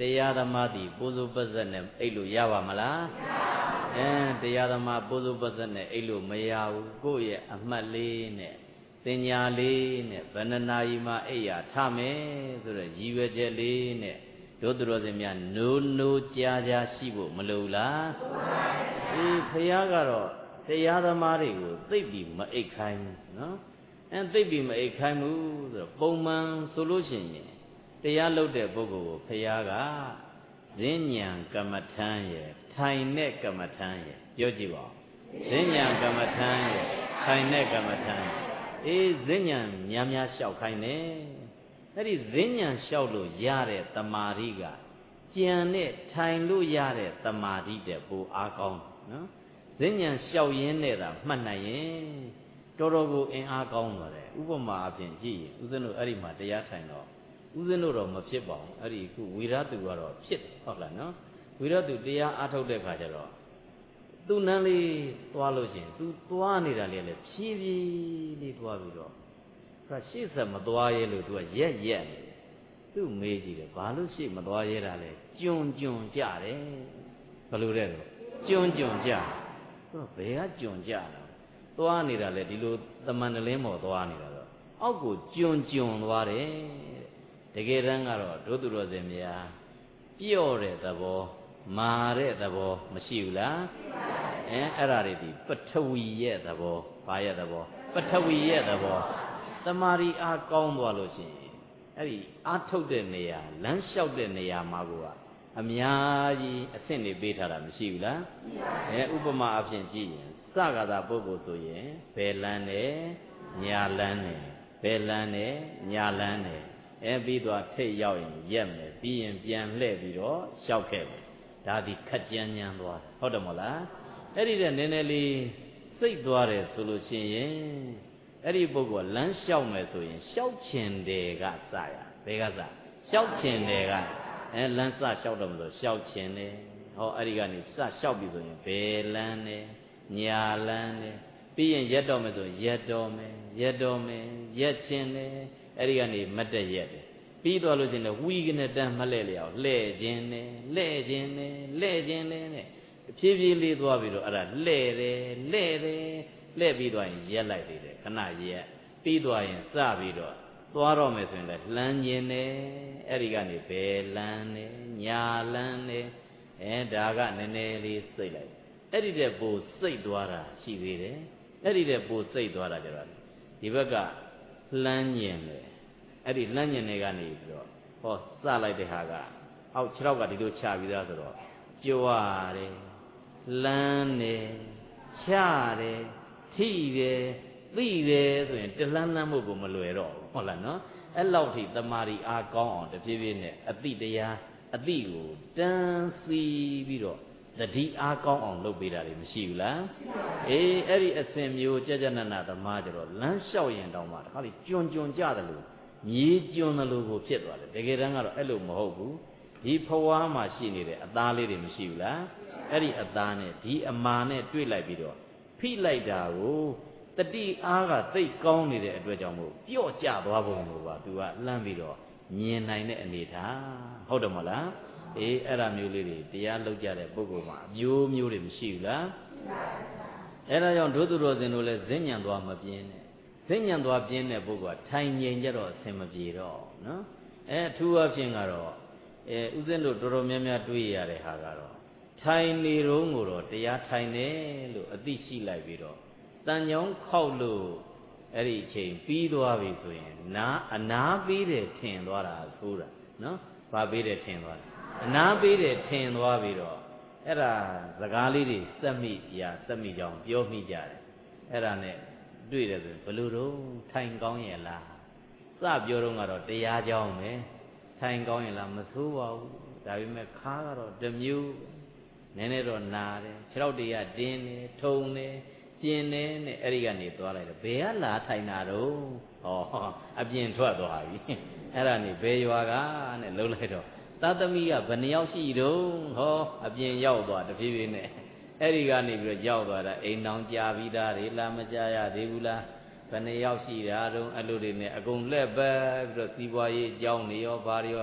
တရားသမားသည်ပိုးစိုးပတ်သက်နဲ့အိတ်လို့ရပါမလားအဲတရားသမားပိုးစိုးပတ်သက်နဲ့အိတ်လို့မရဘူးကိုယ့်ရဲ့အမှတ်လေးနဲ့တင်ညာလေးနဲ့ဗန္ဒနာယီမှာအိတ်ရထမယ်ဆိုတော့ရည်ရွယ်ချက်လေးနဲ့တို့သူတော်စင်များနိုးနိုးကြားကြားရှိဖို့မလိုလားအေးဖះကတော့တရားသမားတွေကိုသိပ်ပြီးမအိတ်ခိုင်းဘူးနော်အဲသိပ်ပြီးမအိတ်ခိုင်းဘူးဆိုတော့ပုံမှန်ဆိုလို့ရှိရင်တရားလုပ်တဲ့ပုဂ္ဂိုလ်ကိုဖះကဈဉ္ဉံကမ္မထံရဲ့ထိုင်တဲ့ကမ္မထံရဲ့ပြောကြည့်ပါဦးဈဉ္ဉံကမ္မထံရဲ့ထိုင်တဲ့ကမ္မထံအေးဈဉ္ဉံများများလျှောက်ခိုင်းတယ်အဲ့ဒီဈဉ္ဉံလျှောက်လို့ရတဲ့တမာတိကကြံနဲ့ထိုင်လို့ရတဲ့တမာတိတဲ့ပိုအားကောင်းနော်ဈဉ္ဉံလျှောက်ရင်းနဲ့သာမှတ်နိုင်ရင်တော်တော်ကိုအင်အားကောင်းသွားတယ်ဥပမာအပြင်ကြည့်ရင်ဦးဇင်းတို့အဲ့ဒီမှာတရားထိုင်တော့ဦးဇင်းတို့တော့မဖြစ်ပါဘူးအဲ့ဒီခုဝိရတုကတော့ဖြစ်ဟုတ်လားနော်ဝိရတုတရားအားထုတ်တဲ့ခါကျတော့သူ့နန်းလေးသွားလို့ရှိရင် तू သွားနေတာလေလေဖြည်းဖြည်းလေးသွားပြီးတော့ခါရှေ့ဆက်မသွားရဲလို့ तू ကရက်ရက်နေတယ်သူ့မေးကြည့်တယ်ဘာလို့ရှေ့မသွားရဲတာလဲကျွံကျွံကြတယ်ဘယ်လိုလဲတော့ကျွံကျွံကြသူကဘယ်ကကျွံကြတာသွားနေတာလေဒီလိုသမန္တလင်းပေါ်သွားနေတာတော့အောက်ကိုကျွံကျွံသွားတယ်တကယ်တမ်းကတော့ဒုသူတော်စင်များပြော့တဲ့သဘောမာတဲ့သဘောမရှိဘူးလားအဲအဲ့ဒါတွေဒီပထဝီရဲ့သဘောဘာရဲ့သဘောပထဝီရဲ့သဘောတမာရီအားကောင်းသွားလို့ရှိရင်အဲ့ဒီအားထုတ်တဲ့နေရာလမ်းလျှောက်တဲ့နေရာမှာကအများကြီးအဆင့်တွေပေးထားတာမရှိဘူးလားအဲဥပမာအဖြစ်ကြည့်ရင်စကားသာပုဂ္ဂိုလ်ဆိုရင်ဘယ်လန်းနဲ့ညာလန်းနဲ့ဘယ်လန်းနဲ့ညာလန်းနဲ့အဲပြီးတော့ထိတ်ရောက်ရင်ရက်မယ်ပြီးရင်ပြန်လှည့်ပြီးတော့ရှောက်ခဲ့မယ်ဒါဒီခက်ကြမ်းညမ်းသွားဟုတ်တယ်မဟုတ်လားအဲ့ဒီတဲ့နည်းနည်းလေးစိတ်သွားတယ်ဆိုလို့ရှိရင်အဲ့ဒီပုဂ္ဂိုလ်လမ်းလျှောက်မယ်ဆိုရင်လျှောက်ချင်တယ်ကစရဘယ်ကစလျှောက်ချင်တယ်ကအဲလမ်းစလျှောက်တော့မလို့လျှောက်ချင်တယ်ဟောအဲ့ဒီကနေစလျှောက်ပြီဆိုရင်ဘယ်လမ်းနဲ့ညာလမ်းနဲ့ပြီးရင်ရက်တော့မယ်ဆိုရက်တော့မယ်ရက်တော့မယ်ရက်ချင်တယ်အဲ့ဒီကနေမတ်တက်ရက်တယ်ပြီးတော့လို့ချင်းလည်းဝီကနေတန်းမလှဲ့လျောက်လှဲ့ခြင်းနဲ့လှဲ့ခြင်းနဲ့လှဲ့ခြင်းနဲ့ဖြည်းဖြည်းလေးသွားပြီးတော့အဲ့ဒါလှဲ့တယ်လှဲ့တယ်လှဲ့ပြီးသွားရင်ရက်လိုက်သေးတယ်ခဏရက်ပြီးသွားရင်စပြီးတော့သွားတော့မယ်ဆိုရင်လည်းလှမ်းခြင်းနဲ့အဲ့ဒီကနေဘယ်လမ်းနဲ့ညာလမ်းနဲ့အဲဒါကနည်းနည်းလေးစိတ်လိုက်အဲ့ဒီတဲ့ပိုစိတ်သွားတာရှိသေးတယ်အဲ့ဒီတဲ့ပိုစိတ်သွားတာကြတော့ဒီဘက်ကလှမ်းခြင်းလေအဲ့ဒီလှမ်းညင်တွေကနေပြီးတော့ဟောစလိုက်တဲ့ဟာကအောက်ခြေထောက်ကဒီလိုချပြီးသားဆိုတော့ကြွားတယ်လမ်းတယ်ချတယ်ထိတယ်သိတယ်ဆိုရင်တလန်းလန်းမှုကိုမလွယ်တော့ဘူးဟုတ်လားနော်အဲ့လောက်ထိတမာရီအားကောင်းအောင်တဖြည်းဖြည်းနဲ့အတိတရားအတိကိုတန်းစီပြီးတော့တတိအားကောင်းအောင်လုပ်ပေးတာတွေမရှိဘူးလားအေးအဲ့ဒီအစဉ်မျိုးကြကြနနသမားကြတော့လမ်းလျှောက်ရင်တောင်မှတခါလေကျွံကျွံကြတယ်လို့မြေကျွန်းလို့ကိုဖြစ်သွားတယ်တကယ်တမ်းကတော့အဲ့လိုမဟုတ်ဘူးဒီဖွားမှာရှိနေတဲ့အသားလေးတွေမရှိဘူးလားအဲ့ဒီအသားနဲ့ဒီအမာနဲ့တွေ့လိုက်ပြီးတော့ဖိလိုက်တာကိုတတိအားကသိတ်ကောင်းနေတဲ့အတွက်ကြောင့်မို့ပျော့ကျသွားပုံလို့ပါသူကလှမ်းပြီးတော့မြင်နိုင်တဲ့အနေထားဟုတ်တယ်မဟုတ်လားအေးအဲ့ဒါမျိုးလေးတွေတရားလောက်ကြတဲ့ပုဂ္ဂိုလ်မှာအမျိုးမျိုးတွေမရှိဘူးလားအဲ့ဒါကြောင့်ဒုသူတော်စင်တို့လည်းဈဉ္ဉံသွားမပြင်းနဲ့ဈဉ္ဉံသွားပြင်းတဲ့ပုဂ္ဂိုလ်ကထိုင်ငြိမ်ကြတော့အဆင်မပြေတော့နော်အဲအထူးအဖြင့်ကတော့အဲဥစဉ်တို့တော်တော်များများတွေးရတဲ့ဟာကတော့ထိုင်နေတော့ကိုတော့တရားထိုင်တယ်လို့အသိရှိလိုက်ပြီးတော့တန်ကြောင်းခောက်လို့အဲ့ဒီအချိန်ပြီးသွားပြီဆိုရင်နာအနာပေးတယ်ထင်သွားတာဆိုတာနော်ဘာပေးတယ်ထင်သွားတယ်အနာပေးတယ်ထင်သွားပြီးတော့အဲ့ဒါစကားလေးတွေစက်မိရာစက်မိကြောင်ပြောမိကြတယ်အဲ့ဒါနဲ့တွေ့တယ်ဆိုဘယ်လိုတော့ထိုင်ကောင်းရဲ့လားစပြောတော့ကတော့တရားကြောင်းပဲထိုင်ကောင်းရဲ့လားမဆိုးပါဘူးဒါပေမဲ့ခါကတော့တစ်မျိုးနည်းနည်းတော့နာတယ်ခြေထောက်တွေကတင်းနေထုံနေကျင်နေနဲ့အဲ့ဒီကနေသွားလိုက်တယ်ဘယ်ကလာထိုင်တာတော့ဟောအပြင်ထွက်သွားပြီအဲ့ဒါနေဘယ်ရွာကနဲ့လှုပ်လိုက်တော့သာသမီကဘယ်နှယောက်ရှိတော့ဟောအပြင်ရောက်သွားတဖြည်းဖြည်းနဲ့အဲ့ဒီကနေပြီးတော့ရောက်သွားတာအိမ်တောင်ကြာပြီးသားတွေလားမကြာရသေးဘူးလားဘယ်နှယောက်ရှိတာတော့အဲ့လိုတွေနဲ့အကုန်လှက်ပဲပြီးတော့စီးပွားရေးအကြောင်းတွေရောဘာတွေရောတ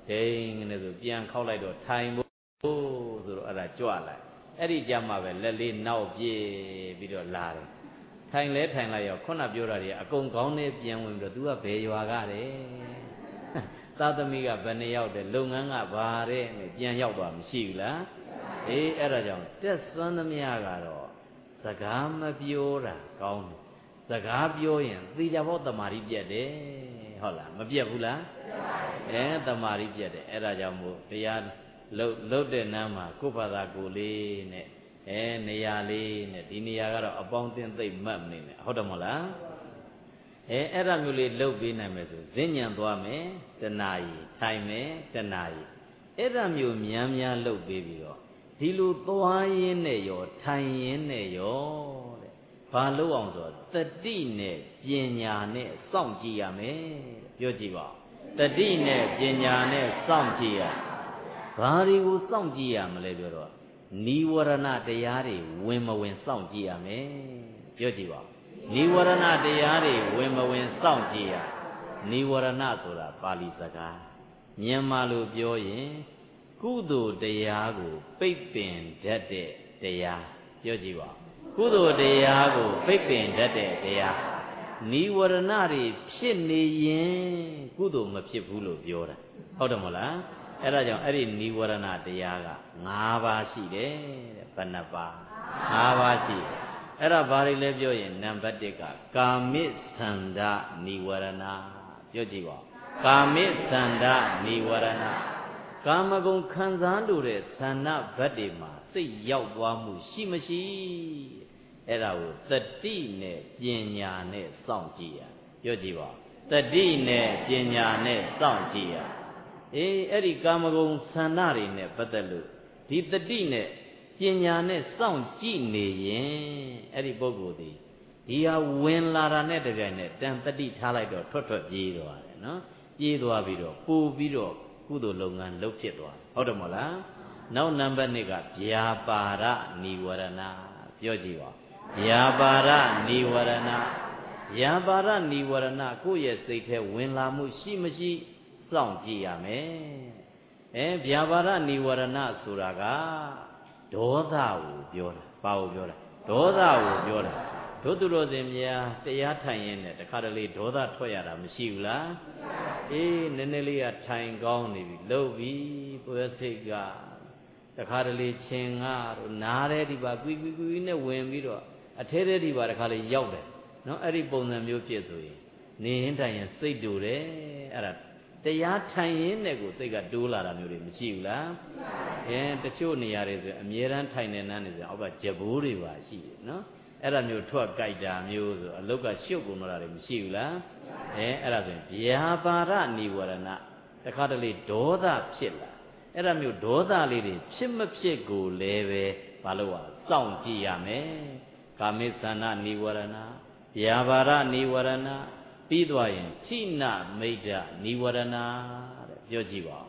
ဒိန်နဲ့ဆိုပြန်ခောက်လိုက်တော့ထိုင်ဖို့ဆိုတော့အဲ့ဒါကြွလိုက်အဲ့ဒီကြမှာပဲလက်လေးနောက်ပြေးပြီးတော့လာတယ်ထိုင်လဲထိုင်လိုက်ရောခုနပြောတာတွေအကုန်ကောင်းနဲ့ပြန်ဝင်ပြီးတော့ तू ကဘယ်ရွာကတဲ့သာသမီကဘယ်နှရောက်တယ်လုပ်ငန်းကဘာတဲ့ပြန်ရောက်သွားမရှိဘူးလားအေးအဲ့ဒါကြောင့်တက်စွမ်းသမျှကတော့စကားမပြောတာကောင်းတယ်စကားပြောရင်သေချာဖို့တမာရီပြတ်တယ်ဟုတ်လားမပြတ်ဘူးလားအဲတမာရီပြတ်တယ်အဲ့ဒါကြောင့်မို့တရားလှုပ်လှုပ်တဲ့နားမှာကိုယ့်ဘာသာကိုယ်လေးနဲ့အဲနေရာလေးနဲ့ဒီနေရာကတော့အပေါင်းအသင်းသိမ့်မှတ်မနေနဲ့ဟုတ်တယ်မဟုတ်လားအဲအဲ့ဒါမျိုးလေးလှုပ်ပေးနိုင်မယ်ဆိုဈဉ္ဉံသွားမယ်တဏှာကြီးထိုင်မယ်တဏှာကြီးအဲ့ဒါမျိုးများများလှုပ်ပေးပြီးတော့ဒီလိုသွားရင်းနဲ့ရောထိုင်ရင်းနဲ့ရောတဲ့ဘာလို့အောင်ဆိုတတိနဲ့ပညာနဲ့စောင့်ကြည့်ရမယ်ပြောကြည့်ပါတတိနဲ့ပညာနဲ့စောင့်ကြည့်ရဘာတွေကိုစောင့်ကြည့်ရမလဲပြောတော့နိဝရဏတရားတွေဝင်မဝင်စောင့်ကြည့်ရမယ်ပြောကြည့်ပါနိဝရဏတရားတွေဝင်မဝင်စောင့်ကြည့်ရနိဝရဏဆိုတာပါဠိစကားမြန်မာလိုပြောရင်ကုသိုလ်တရားကိုပိတ်ပင်တတ်တဲ့တရားပြောကြည့်ပါကုသိုလ်တရားကိုပိတ်ပင်တတ်တဲ့တရားနိဝရဏတွေဖြစ်နေရင်ကုသိုလ်မဖြစ်ဘူးလို့ပြောတာဟုတ်တယ်မဟုတ်လားအဲ့ဒါကြောင့်အဲ့ဒီနိဝရဏတရားက၅ပါးရှိတယ်တဲ့ဘယ်နှပါး၅ပါးရှိတယ်အဲ့ဒါဘာတွေလဲပြောရင်နံပါတ်၁ကကာမိသန္ဒနိဝရဏပြောကြည့်ပါကာမိသန္ဒနိဝရဏကာမဂုဏ်ခံစားလို့တဲ့သန္နဘတ်တွေမှာစိတ်ရောက်သွားမှုရှိမရှိအဲ့ဒါကိုတတိနဲ့ပညာနဲ့စောင့်ကြည့်ရပြောကြည့်ပါတတိနဲ့ပညာနဲ့စောင့်ကြည့်ရအေးအဲ့ဒီကာမဂုဏ်သန္နတွေနဲ့ပတ်သက်လို့ဒီတတိနဲ့ပညာနဲ့စောင့်ကြည့်နေရင်အဲ့ဒီပုဂ္ဂိုလ်ဒီဒီဟာဝင်လာတာနဲ့တကယ်နဲ့တန်တတိထားလိုက်တော့ထွက်ထွက်ပြေးသွားတယ်နော်ပြေးသွားပြီးတော့ပူပြီးတော့ကုသိုလ်လုပ်ငန်းလုပ်ဖြစ်သွားဟုတ်တယ်မဟုတ်လားနောက်နံပါတ်၂ကဗျာပါရနိဝရဏပြောကြည့်ပါဗျာပါရနိဝရဏဗျာပါရနိဝရဏကိုယ့်ရဲ့စိတ်ထဲဝင်လာမှုရှိမရှိစောင့်ကြည့်ရမယ်အဲဗျာပါရနိဝရဏဆိုတာကဒေါသကိုပြောတာဘာကိုပြောတာဒေါသကိုပြောတာတို့သူတော်စင်များတရားထိုင်ရင်းနဲ့တခါတလေဒေါသထွက်ရတာမရှိဘူးလားအေးနည်းနည်းလေးကထိုင်ကောင်းနေပြီလှုပ်ပြီပွဲစိတ်ကတခါတလေချင်းငါတို့နားတဲ့ဒီပါကွီကွီကွီနဲ့ဝင်ပြီးတော့အထဲထဲဒီပါတခါလေရောက်တယ်နော်အဲ့ဒီပုံစံမျိုးဖြစ်ဆိုရင်နေရင်ထိုင်ရင်စိတ်တူတယ်အဲ့ဒါတရားထိုင်ရင်းနဲ့ကိုစိတ်ကတိုးလာတာမျိုးတွေမရှိဘူးလားအဲတချို့နေရာတွေဆိုအမြဲတမ်းထိုင်နေနန်းနေဆိုအောက်ကကြဘိုးတွေပါရှိတယ်နော်အဲ့ဒါမျိုးထွက်ကြိုက်တာမျိုးဆိုအလုတ်ကရှုပ်ကုန်တော့တာတွေမရှိဘူးလားအဲအဲ့ဒါဆိုရင်ဗျာပါရနိဝရဏတခါတလေဒေါသဖြစ်လာအဲ့ဒါမျိုးဒေါသလေးတွေဖြစ်မဖြစ်ကိုလည်းပဲဘာလို့ ਆ စောင့်ကြည့်ရမယ်ကာမိသန္နနိဝရဏဗျာပါရနိဝရဏပြီးသွားရင်ထိနမိတ်ဒနိဝရဏတဲ့ပြောကြည့်ပါ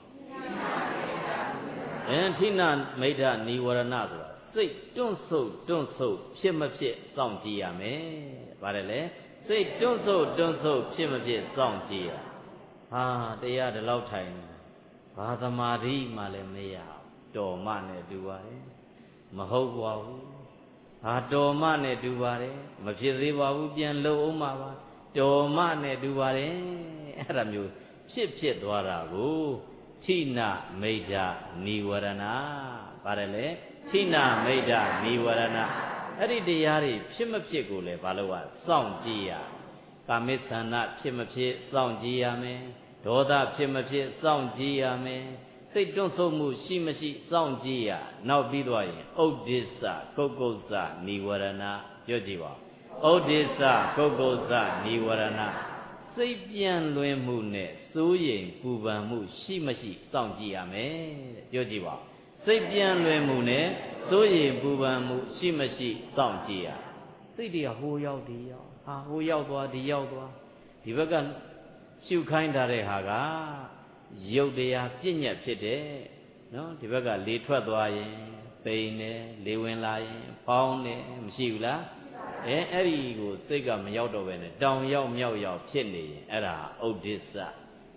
အဲထိနမိတ်ဒနိဝရဏဆိုတာစိတ်တွန့်ဆုတ်တွန့်ဆုတ်ဖြစ်မဖြစ်စောင့်ကြည့်ရမယ်ဗါတယ်လေစိတ်တွန့်ဆုတ်တွန့်ဆုတ်ဖြစ်မဖြစ်စောင့်ကြည့်ရဟာတရားဒီလောက်ထိုင်ဘာသမာဓိမှလည်းမရတော်မနဲ့တူပါတယ်မဟုတ်ပါဘူးဟာတော်မနဲ့တူပါတယ်မဖြစ်သေးပါဘူးပြန်လုံအောင်ပါပါတော်မနဲ့တူပါတယ်အဲ့ဒါမျိုးဖြစ်ဖြစ်သွားတာကိုထိနမိတ်ဒနိဝရဏပါတယ်လေထိနမိတ်ဒနိဝရဏအဲ့ဒီတရားတွေဖြစ်မဖြစ်ကိုလည်းဘာလို့ ਆ စောင့်ကြည့်ရကာမိသန္နဖြစ်မဖြစ်စောင့်ကြည့်ရမယ်ဒေါသဖြစ်မဖြစ်စောင့်ကြည့်ရမယ်စိတ်တွန့်ဆုတ်မှုရှိမရှိစောင့်ကြည့်ရနောက်ပြီးသွားရင်ဥဒိစ္စကုက္ကုဇ္ဇနိဝရဏပြောကြည့်ပါဥဒိစ္စကုက္ကုဇ္ဇနိဝရဏစိတ်ပြန်လွင်မှုနဲ့စိုးရိမ်ပူပန်မှုရှိမရှိစောင့်ကြည့်ရမယ်တဲ့ပြောကြည့်ပါစိတ်ပြန်လွင်မှုနဲ့စိုးရိမ်ပူပန်မှုရှိမရှိစောင့်ကြည့်ရစိတ်တွေကဟိုရောက်ဒီရောက်ဟာဟိုရောက်သွားဒီရောက်သွားဒီဘက်ကရှုခိုင်းထားတဲ့ဟာကရုပ်တရားပြည့်ညက်ဖြစ်တယ်နော်ဒီဘက်ကလေထွက်သွားရင်ပိန်တယ်လေဝင်လာရင်ဖောင်းတယ်မရှိဘူးလားအဲအဲ့ဒီကိုစိတ်ကမရောက်တော့ပဲနဲ့တောင်ရောက်မြောက်ရောက်ဖြစ်နေရင်အဲ့ဒါဥဒိစ္စ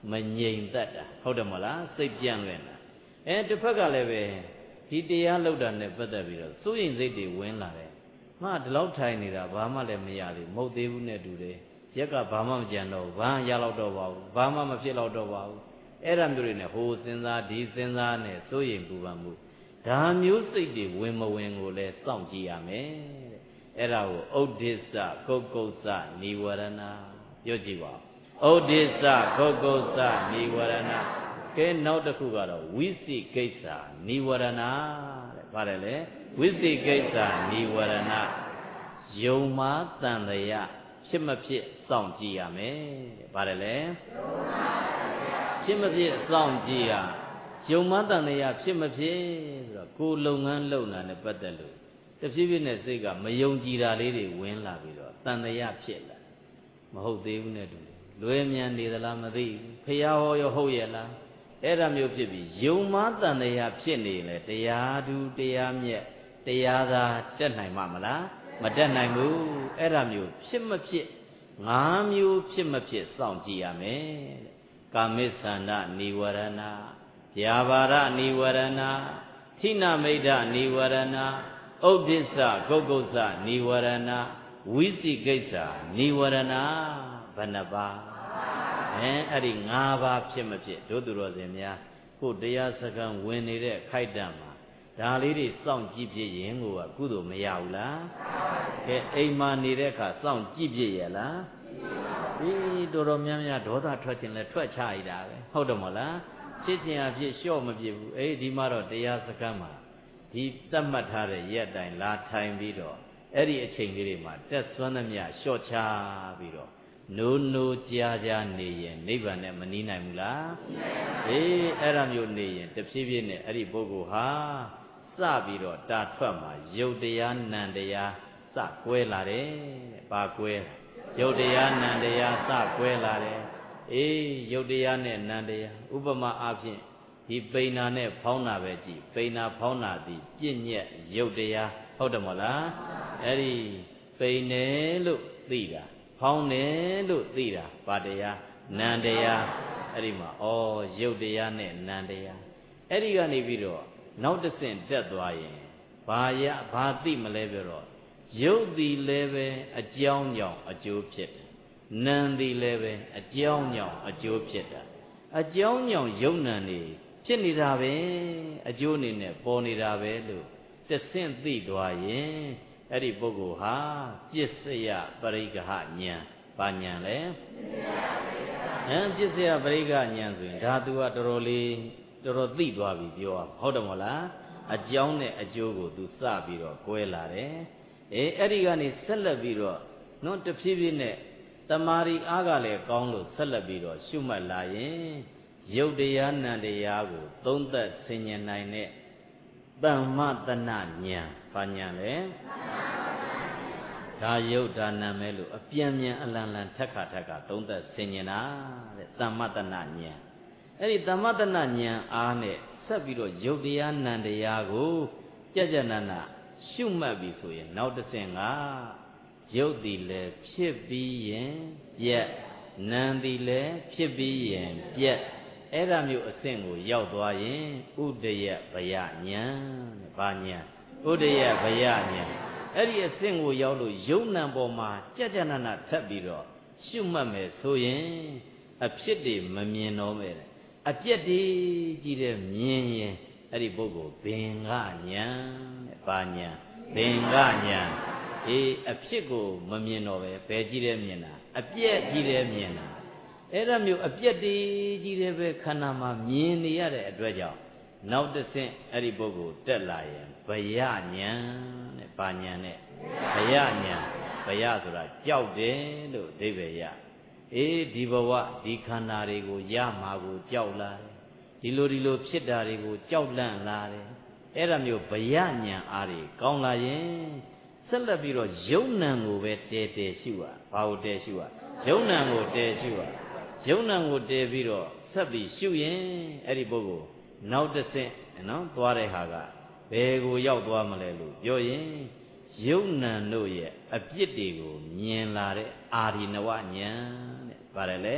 မငြိမ်သက်တာဟုတ်တယ်မလားစိတ်ပြန့်လွင်တာအဲတစ်ဖက်ကလည်းပဲဒီတရားလောက်တာနဲ့ပတ်သက်ပြီးတော့စိုးရင်စိတ်တွေဝင်လာတယ်ငါဒီလောက်ထိုင်နေတာဘာမှလည်းမရသေးမဟုတ်သေးဘူးနဲ့တူတယ်ရက်ကဘာမှမကြံတော့ဘာရလောက်တော့ပါဘူးဘာမှမဖြစ်တော့တော့ပါဘူးအဲ့ဒါမျိုးတွေနဲ့ဟိုစဉ်းစားဒီစဉ်းစားနဲ့စိုးရင်ပူပန်မှုဒါမျိုးစိတ်တွေဝင်မဝင်ကိုလည်းစောင့်ကြည့်ရမယ်တဲ့အဲ့ဒါကိုဥဒိစ္စကုတ်ကုတ်စနိဝရဏပြောကြည့်ပါဥဒိစ္စကုတ်ကုတ်စနိဝရဏကဲနောက်တစ်ခုကတော့ဝိသိကိစ္စနိဝရဏတဲ့ဗါတယ်လေဝိသိကိစ္စနိဝရဏယုံမှားတန်လျာဖြစ်မဖြစ်စောင့်ကြည့်ရမယ်တဲ့ဗါတယ်လေဖြစ်မဖြစ်စောင့်ကြည့်ရယုံမှားတန်လျာဖြစ်မဖြစ်ဆိုတော့ကိုယ်လုပ်ငန်းလုပ်တာနဲ့ပတ်သက်လို့တဖြည်းဖြည်းနဲ့စိတ်ကမယုံကြည်တာလေးတွေဝင်လာပြီးတော့တန်လျာဖြစ်လာမဟုတ်သေးဘူးနဲ့တူလွယ်မြန်နေသလားမသိဘူးဖျားဟောရောဟုတ်ရဲ့လားအဲ့ဒါမျိုးဖြစ်ပြီးယုံမှားတန်တရားဖြစ်နေလေတရားသူတရားမြတ်တရားသာတက်နိုင်မှာမလားမတက်နိုင်ဘူးအဲ့ဒါမျိုးဖြစ်မဖြစ်ငါးမျိုးဖြစ်မဖြစ်စောင့်ကြည့်ရမယ်တဲ့ကာမိသန္ဒနိဝရဏဗျာပါဒနိဝရဏထိနမိတ်ဒနိဝရဏဥဒိစ္စကုတ်ကုတ်စနိဝရဏဝိသိကိစ္စနိဝရဏဘယ်နှပါအဲအဲ့ဒီ၅ပါးဖြစ်မဖြစ်တို့သူတော်စင်များကိုတရားစခန်းဝင်နေတဲ့ခိုက်တံမှာဒါလေးတွေစောင့်ကြည့်ပြရင်ကိုကကုသိုလ်မရဘူးလားကဲအိမ်မှာနေတဲ့အခါစောင့်ကြည့်ပြရလားဒီတော်တော်များများဒေါသထွက်ခြင်းလဲထွက်ချရတာပဲဟုတ်တယ်မဟုတ်လားဖြစ်ခြင်းအဖြစ်လျှော့မပြစ်ဘူးအေးဒီမှာတော့တရားစခန်းမှာဒီသတ်မှတ်ထားတဲ့ရက်တိုင်းလာထိုင်ပြီးတော့အဲ့ဒီအချိန်လေးတွေမှာတက်စွမ်းသမျှလျှော့ချပြီးတော့နိုးနိုးကြားကြားနေရင်နိဗ္ဗာန်နဲ့မနီးနိုင်ဘူးလားအေးအဲ့ဒါမျိုးနေရင်တဖြည်းဖြည်းနဲ့အဲ့ဒီပုဂ္ဂိုလ်ဟာစပြီးတော့တာထွက်မှာယုတ်တရားနံတရားစကွဲလာတယ်တဲ့ဘာကွဲယုတ်တရားနံတရားစကွဲလာတယ်အေးယုတ်တရားနဲ့နံတရားဥပမာအားဖြင့်ဒီပိဏာနဲ့ဖောင်းတာပဲကြည်ပိဏာဖောင်းတာဒီပြည့်ညက်ယုတ်တရားဟုတ်တယ်မဟုတ်လားအဲ့ဒီပိနေလို့သိတာဖောင်းတယ်လို့သိတာဗာတရားနံတရားအဲ့ဒီမှာဩယုတ်တရားနဲ့နံတရားအဲ့ဒီကနေပြီးတော့နောက်တစ်ဆင့်တက်သွားရင်ဘာရဘာသိမလဲပြောတော့ယုတ်သည်လည်းပဲအကြောင်းကြောင့်အကျိုးဖြစ်တယ်နံသည်လည်းပဲအကြောင်းကြောင့်အကျိုးဖြစ်တာအကြောင်းကြောင့်ယုတ်နံနေဖြစ်နေတာပဲအကျိုးအနေနဲ့ပေါ်နေတာပဲလို့တစ်ဆင့်သိသွားရင်အဲ့ဒီပုဂ္ဂိုလ်ဟာပစ္စယပရိက္ခဉာဏ်ဘာဉာဏ်လဲဟမ်ပစ္စယပရိက္ခဉာဏ်ဆိုရင်ဒါသူကတော်တော်လေးတော်တော်သိသွားပြီပြောရဟုတ်တယ်မဟုတ်လားအကြောင်းနဲ့အကျိုးကိုသူစပြီးတော့ကွဲလာတယ်အေးအဲ့ဒီကနေဆက်လက်ပြီးတော့နော်တဖြည်းဖြည်းနဲ့တမာရီအားကလည်းကောင်းလို့ဆက်လက်ပြီးတော့ရှုမှတ်လာရင်ယုတ်တရားနံတရားကိုသုံးသက်ဆင်ញံနိုင်တဲ့တမ္မတဏဉာဏ်ဘာဉာဏ်လဲဒါယုတ်ဒါနံမဲလို့အပြန်ပြန်အလံလံထက်ခါထက်ခါသုံးသက်ဆင်ញင်တာတဲ့တမ္မတဏဉာဏ်အဲ့ဒီတမ္မတဏဉာဏ်အားနဲ့ဆက်ပြီးတော့ယုတ်တရားနံတရားကိုကြကြနနရှုမှတ်ပြီဆိုရင်နောက်တစ်ဆင့်ကယုတ်သည်လည်းဖြစ်ပြီးရင်ပြက်နံသည်လည်းဖြစ်ပြီးရင်ပြက်အဲ့ဒါမျိုးအဆင့်ကိုရောက်သွားရင်ဥဒယဗယဉာဏ်ဘာဉာဏ်ဥဒယဗယဉာဏ်အဲ့ဒီအဆင့်ကိုရောက်လို့ယုံနံပေါ်မှာကြကြနနထပ်ပြီးတော့ရှုမှတ်မယ်ဆိုရင်အဖြစ်တွေမမြင်တော့မဲ့အပြက်တွေကြီးတဲ့မြင်ရင်အဲ့ဒီပုဂ္ဂိုလ်ဘင်္ဂဉာဏ်တဲ့ဘာဉာဏ်ဘင်္ဂဉာဏ်အေးအဖြစ်ကိုမမြင်တော့ပဲဘယ်ကြီးတဲ့မြင်တာအပြက်ကြီးတဲ့မြင်တာအဲ့ဒါမျိုးအပြက်တွေကြီးတဲ့ပဲခန္ဓာမှာမြင်နေရတဲ့အတွက်ကြောင့်နောက်တစ်ဆင့်အဲ့ဒီပုဂ္ဂိုလ်တက်လာရင်ဘယဉာဏ်တဲ့ဘာဉာဏ်နဲ့ဘယဉာဏ်ဘယဆိုတာကြောက်တယ်လို့အဓိပ္ပာယ်ရအေးဒီဘဝဒီခန္ဓာတွေကိုရမှာကိုကြောက်လာတယ်ဒီလိုဒီလိုဖြစ်တာတွေကိုကြောက်လန့်လာတယ်အဲ့ဒါမျိုးဘယဉာဏ်အားတွေကောင်းလာရင်ဆက်လက်ပြီးတော့ယုံနံကိုပဲတဲတဲရှုရဘာကိုတဲရှုရယုံနံကိုတဲရှုရယုံနံကိုတဲပြီးတော့ဆက်ပြီးရှုရင်အဲ့ဒီပုဂ္ဂိုလ်နောက်တစ်ဆင့်နော်သွားတဲ့ဟာကဘယ်ကိုရောက်သွားမလဲလို့ပြောရင်ယုံနံတို့ရဲ့အပြစ်တွေကိုမြင်လာတဲ့အာရိနဝဉာဏ်တဲ့ဗါတယ်လေ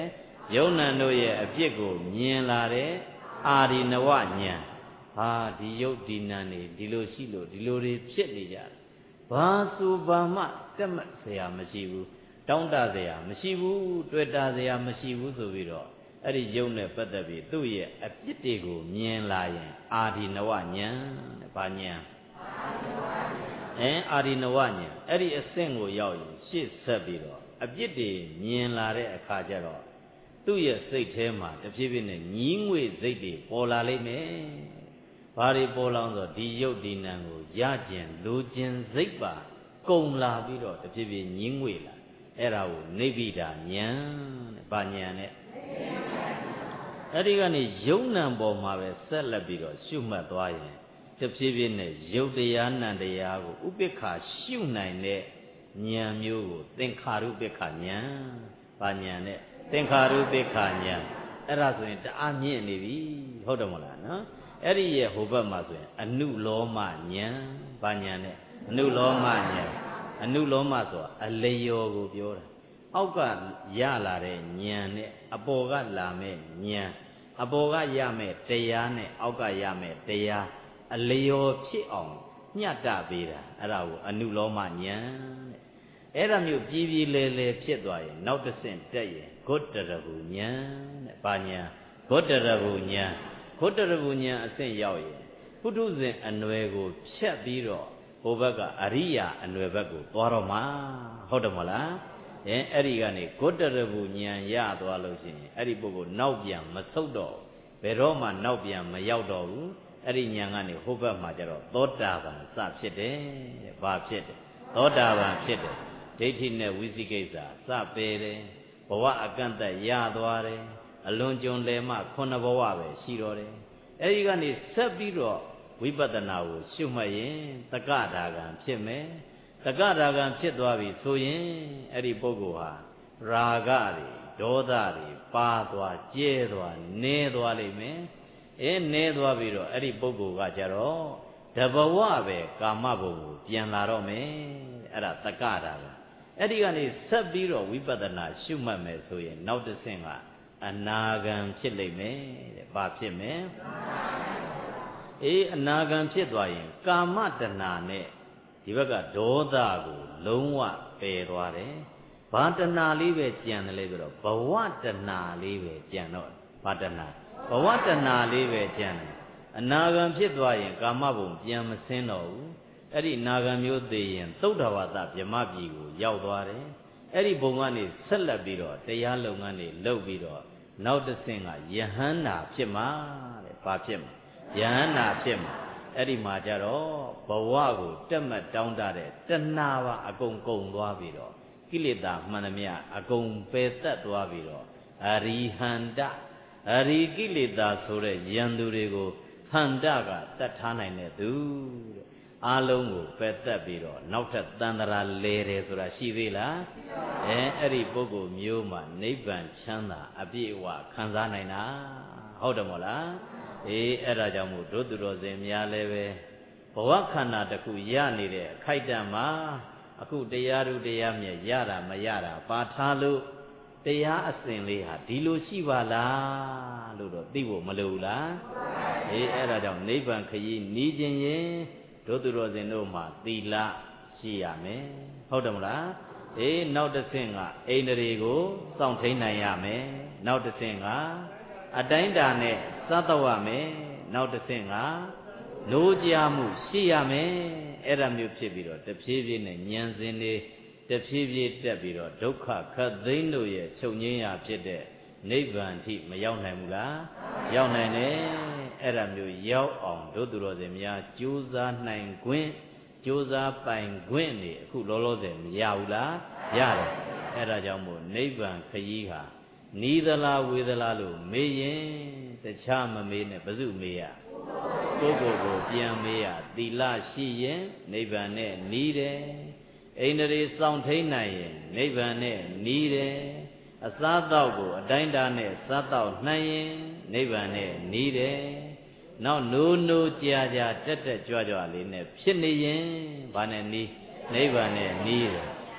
ယုံနံတို့ရဲ့အပြစ်ကိုမြင်လာတဲ့အာရိနဝဉာဏ်ဟာဒီယုတ်ဒီနံနေဒီလိုရှိလို့ဒီလိုတွေဖြစ်နေကြတယ်ဘာဆိုဘာမှတက်မှတ်เสียမရှိဘူးတောင်းတเสียမရှိဘူးတွေ့တာเสียမရှိဘူးဆိုပြီးတော့အဲ့ဒီယုံနဲ့ပတ်သက်ပြီးသူ့ရဲ့အပြစ်တွေကိုမြင်လာရင်အာရိနဝဉာဏ်တဲ့ဘာဉာဏ်အဲအာရိနဝဉာဏ်အဲ့ဒီအဆင့်ကိုရောက်ရင်ရှေ့ဆက်ပြီးတော့အပြစ်တွေမြင်လာတဲ့အခါကျတော့သူ့ရဲ့စိတ်ထဲမှာတဖြည်းဖြည်းနဲ့ညီးငွေ့စိတ်တွေပေါ်လာလိမ့်မယ်။ဘာတွေပေါ်လောင်ဆိုဒီယုတ်ဒီနံကိုရကျင်လိုချင်စိတ်ပါကုံလာပြီးတော့တဖြည်းဖြည်းညီးငွေ့လာအဲ့ဒါကိုနိဗ္ဗိဒာဉာဏ်တဲ့ဘာဉာဏ်နဲ့အဲ့ဒီကနေယုံနံပေါ်မှာပဲဆက်လက်ပြီးတော့ရှုမှတ်သွားရင်တဖြည်းဖြည်းနဲ့ယုတ်တရားနံတရားကိုဥပိ္ပခာရှုနိုင်တဲ့ဉာဏ်မျိုးကိုသင်္ခါရုပ္ပခာဉာဏ်ဘာဉာဏ်နဲ့သင်္ခါရုပ္ပခာဉာဏ်အဲ့ဒါဆိုရင်တအားမြင့်နေပြီဟုတ်တယ်မလားနော်အဲ့ဒီရဲ့ဟိုဘက်မှာဆိုရင်အနုလောမဉာဏ်ဘာဉာဏ်နဲ့အနုလောမဉာဏ်အနုလောမဆိုတာအလျော်ကိုပြောတာအောက်ကရလာတဲ့ဉာဏ်နဲ့အပေါ်ကလာမဲ့ဉာဏ်အပေါ်ကရမဲ့တရားနဲ့အောက်ကရမဲ့တရားအလျော်ဖြစ်အောင်ညှတ်တပေးတာအဲ့ဒါကိုအနုလောမဉာဏ်တဲ့အဲ့ဒါမျိုးပြည်ပြည်လဲလဲဖြစ်သွားရင်နောက်တစ်ဆင့်တက်ရင်ဂုတ္တရဘူဉာဏ်တဲ့ဘာဉာဏ်ဂုတ္တရဘူဉာဏ်ဂုတ္တရဘူဉာဏ်အဆင့်ရောက်ရင်ပုထုဇဉ်အနွယ်ကိုဖြတ်ပြီးတော့ဟိုဘက်ကအရိယာအနွယ်ဘက်ကိုသွားတော့မှာဟုတ်တယ်မလားအဲအဲ့ဒီကနေဂုတ္တရဘူဉာဏ်ရသွားလို့ရှိရင်အဲ့ဒီပုဂ္ဂိုလ်နောက်ပြန်မဆုတ်တော့ဘယ်တော့မှနောက်ပြန်မရောက်တော့ဘူးအဲ့ဒီဉာဏ်ကနေဟိုဘက်မှာကျတော့သောတာပန်စဖြစ်တယ်တဲ့ဘာဖြစ်တယ်သောတာပန်ဖြစ်တယ်ဒိဋ္ဌိနဲ့ဝိသိကိစ္စစပယ်တယ်ဘဝအကန့်အသတ်ရသွားတယ်အလွန်ကျွံလဲမှခုနှစ်ဘဝပဲရှိတော့တယ်အဲဒီကနေဆက်ပြီးတော့ဝိပဿနာကိုရှုမှတ်ရင်တက္ကဒါဂံဖြစ်မယ်တက္ကဒါဂံဖြစ်သွားပြီဆိုရင်အဲ့ဒီပုဂ္ဂိုလ်ဟာရာဂတွေဒေါသတွေပါသွားကျဲသွားနည်းသွားလိမ့်မယ်အဲနည်းသွားပြီးတော့အဲ့ဒီပုဂ္ဂိုလ်ကကြတော့တဘဝပဲကာမဘုံကိုပြန်လာတော့မယ်အဲ့ဒါတက္ကဒါဂံအဲ့ဒီကနေဆက်ပြီးတော့ဝိပဿနာရှုမှတ်မယ်ဆိုရင်နောက်တစ်ဆင့်ကအနာဂံဖြစ်လိမ့်မယ်တဲ့ဘာဖြစ်မယ်အေးအနာဂံဖြစ်သွားရင်ကာမတဏှာနဲ့ဒီဘက်ကဒေါသကိုလုံးဝပယ်သွားတယ်ဘာတဏှာလေးပဲကြံတယ်လေဆိုတော့ဘဝတဏှာလေးပဲကြံတော့ဘာတဏှာဘဝတဏှာလေးပဲကြံတယ်အနာဂံဖြစ်သွားရင်ကာမဘုံပြန်မဆင်းတော့ဘူးအဲ့ဒီနာဂံမျိုးသေးရင်သုဒ္ဓဝါဒဗြဟ္မပြည်ကိုရောက်သွားတယ်အဲ့ဒီဘုံကနေဆက်လက်ပြီးတော့တရားလုံငန်းတွေလုပ်ပြီးတော့နောက်တစ်ဆင့်ကယဟန္တာဖြစ်မှာတဲ့ဘာဖြစ်မှာယဟန္တာဖြစ်မှာအဲ့ဒီမှာကြတော့ဘဝကိုတက်မှတ်တောင်းတတဲ့တဏှာပါအကုန်ကုန်သွားပြီးတော့ကိလေသာမှန်သမျှအကုန်ပယ်သက်သွားပြီးတော့အရိဟန္တအရိကိလေသာဆိုတဲ့ယန္တုတွေကိုဟန္တကတတ်ထားနိုင်တဲ့သူတဲ့အားလုံးကိုပယ်သက်ပြီးတော့နောက်ထပ်တန်တရာလဲတယ်ဆိုတာရှိသေးလားအဲအဲ့ဒီပုဂ္ဂိုလ်မျိုးမှာနိဗ္ဗာန်ချမ်းသာအပြည့်အဝခံစားနိုင်တာဟုတ်တယ်မို့လားအေးအဲ့ဒါကြောင့်မို့တို့သူတော်စင်များလည်းပဲဘဝခန္ဓာတစ်ခုရနေတဲ့အခိုက်အတန့်မှာအခုတရားဓုတရားမြတ်ရတာမရတာပါထားလို့တရားအစဉ်လေးဟာဒီလိုရှိပါလားလို့တော့သိဖို့မလိုဘူးလားအေးအဲ့ဒါကြောင့်နိဗ္ဗာန်ခရီးနီးခြင်းရင်တို့သူတော်စင်တို့မှာသီလရှိရမယ်ဟုတ်တယ်မလားအေးနောက်တစ်ဆင့်ကအိန္ဒြေကိုစောင့်ထိန်နိုင်ရမယ်နောက်တစ်ဆင့်ကအတိုင်းတာနဲ့စသဝမယ်နောက်တစ်ဆင့်ကနိုးကြမှုရှိရမယ်အဲ့ဒါမျိုးဖြစ်ပြီးတော့တဖြည်းဖြည်းနဲ့ဉာဏ်စဉ်တွေတဖြည်းဖြည်းတက်ပြီးတော့ဒုက္ခခတ်သိမ်းတို့ရဲ့ချုပ်ငြိမ်းရာဖြစ်တဲ့နိဗ္ဗာန်ထိမရောက်နိုင်ဘူးလားရောက်နိုင်တယ်အဲ့ဒါမျိုးရောက်အောင်တို့သူတော်စင်များကြိုးစားနိုင်ခွင့်ကြိုးစားပိုင်ခွင့်နေအခုလောလောဆယ်မရဘူးလားရတယ်အဲ့ဒါကြောင့်မို့နိဗ္ဗာန်ခရီးဟာနီးသလားဝေးသလားလို့မေးရင်တခြားမမေးနဲ့ဘယ်သူမေးရကိုယ့်ကိုယ်ကိုပြန်မေးရသီလရှိရင်နိဗ္ဗာန်နဲ့နီးတယ်အိန္ဒြေစောင့်ထိန်နိုင်ရင်နိဗ္ဗာန်နဲ့နီးတယ်အစားတော့ကိုအတိုင်းတာနဲ့စားတော့နိုင်ရင်နိဗ္ဗာန်နဲ့နီးတယ်နောက်နိုးနိုးကြာကြာတက်တက်ကြွကြွလေးနဲ့ဖြစ်နေရင်ဘာနဲ့နီးနိဗ္ဗာန်နဲ့နီးတယ်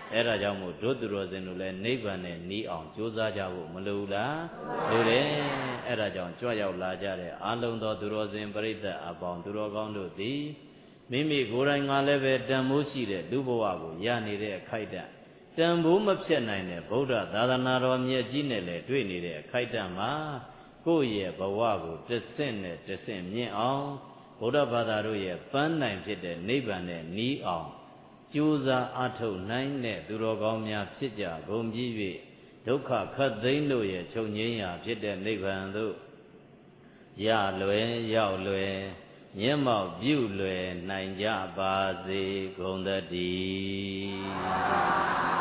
အဲ့ဒါကြောင့်မို့ဒုသူတော်စင်တို့လည်းနိဗ္ဗာန်နဲ့နီးအောင်ကြိုးစားကြဖို့မလိုဘူးလားလိုတယ်အဲ့ဒါကြောင့်ကြွရောက်လာကြတဲ့အာလုံသောသူတော်စင်ပရိသတ်အပေါင်းသူတော်ကောင်းတို့သည်မိမိကိုယ်တိုင်ကလည်းပဲတန်ဖိုးရှိတဲ့လူဘဝကိုရနေတဲ့အခိုက်အတန့်တန်ဖိုးမဖြစ်နိုင်တဲ့ဗုဒ္ဓသာသနာတော်မြတ်ကြီးနဲ့လည်းတွေ့နေတဲ့အခိုက်အတန့်မှာကိုယ့်ရဲ့ဘဝကိုတဆင့်နဲ့တဆင့်မြင့်အောင်ဗုဒ္ဓဘာသာတို့ရဲ့ပန်းနိုင်ဖြစ်တဲ့နိဗ္ဗာန်နဲ့နီးအောင်ကြိုးစားအားထုတ်နိုင်တဲ့သူတော်ကောင်းများဖြစ်ကြကုန်ပြီး၍ဒုက္ခခတ်သိမ်းတို့ရဲ့ချုပ်ငြိမ်းရာဖြစ်တဲ့နိဗ္ဗာန်သို့ရလွယ်ရောက်လွယ်မျက်မှောက်ပြုလွယ်နိုင်ကြပါစေကုန်သတည်း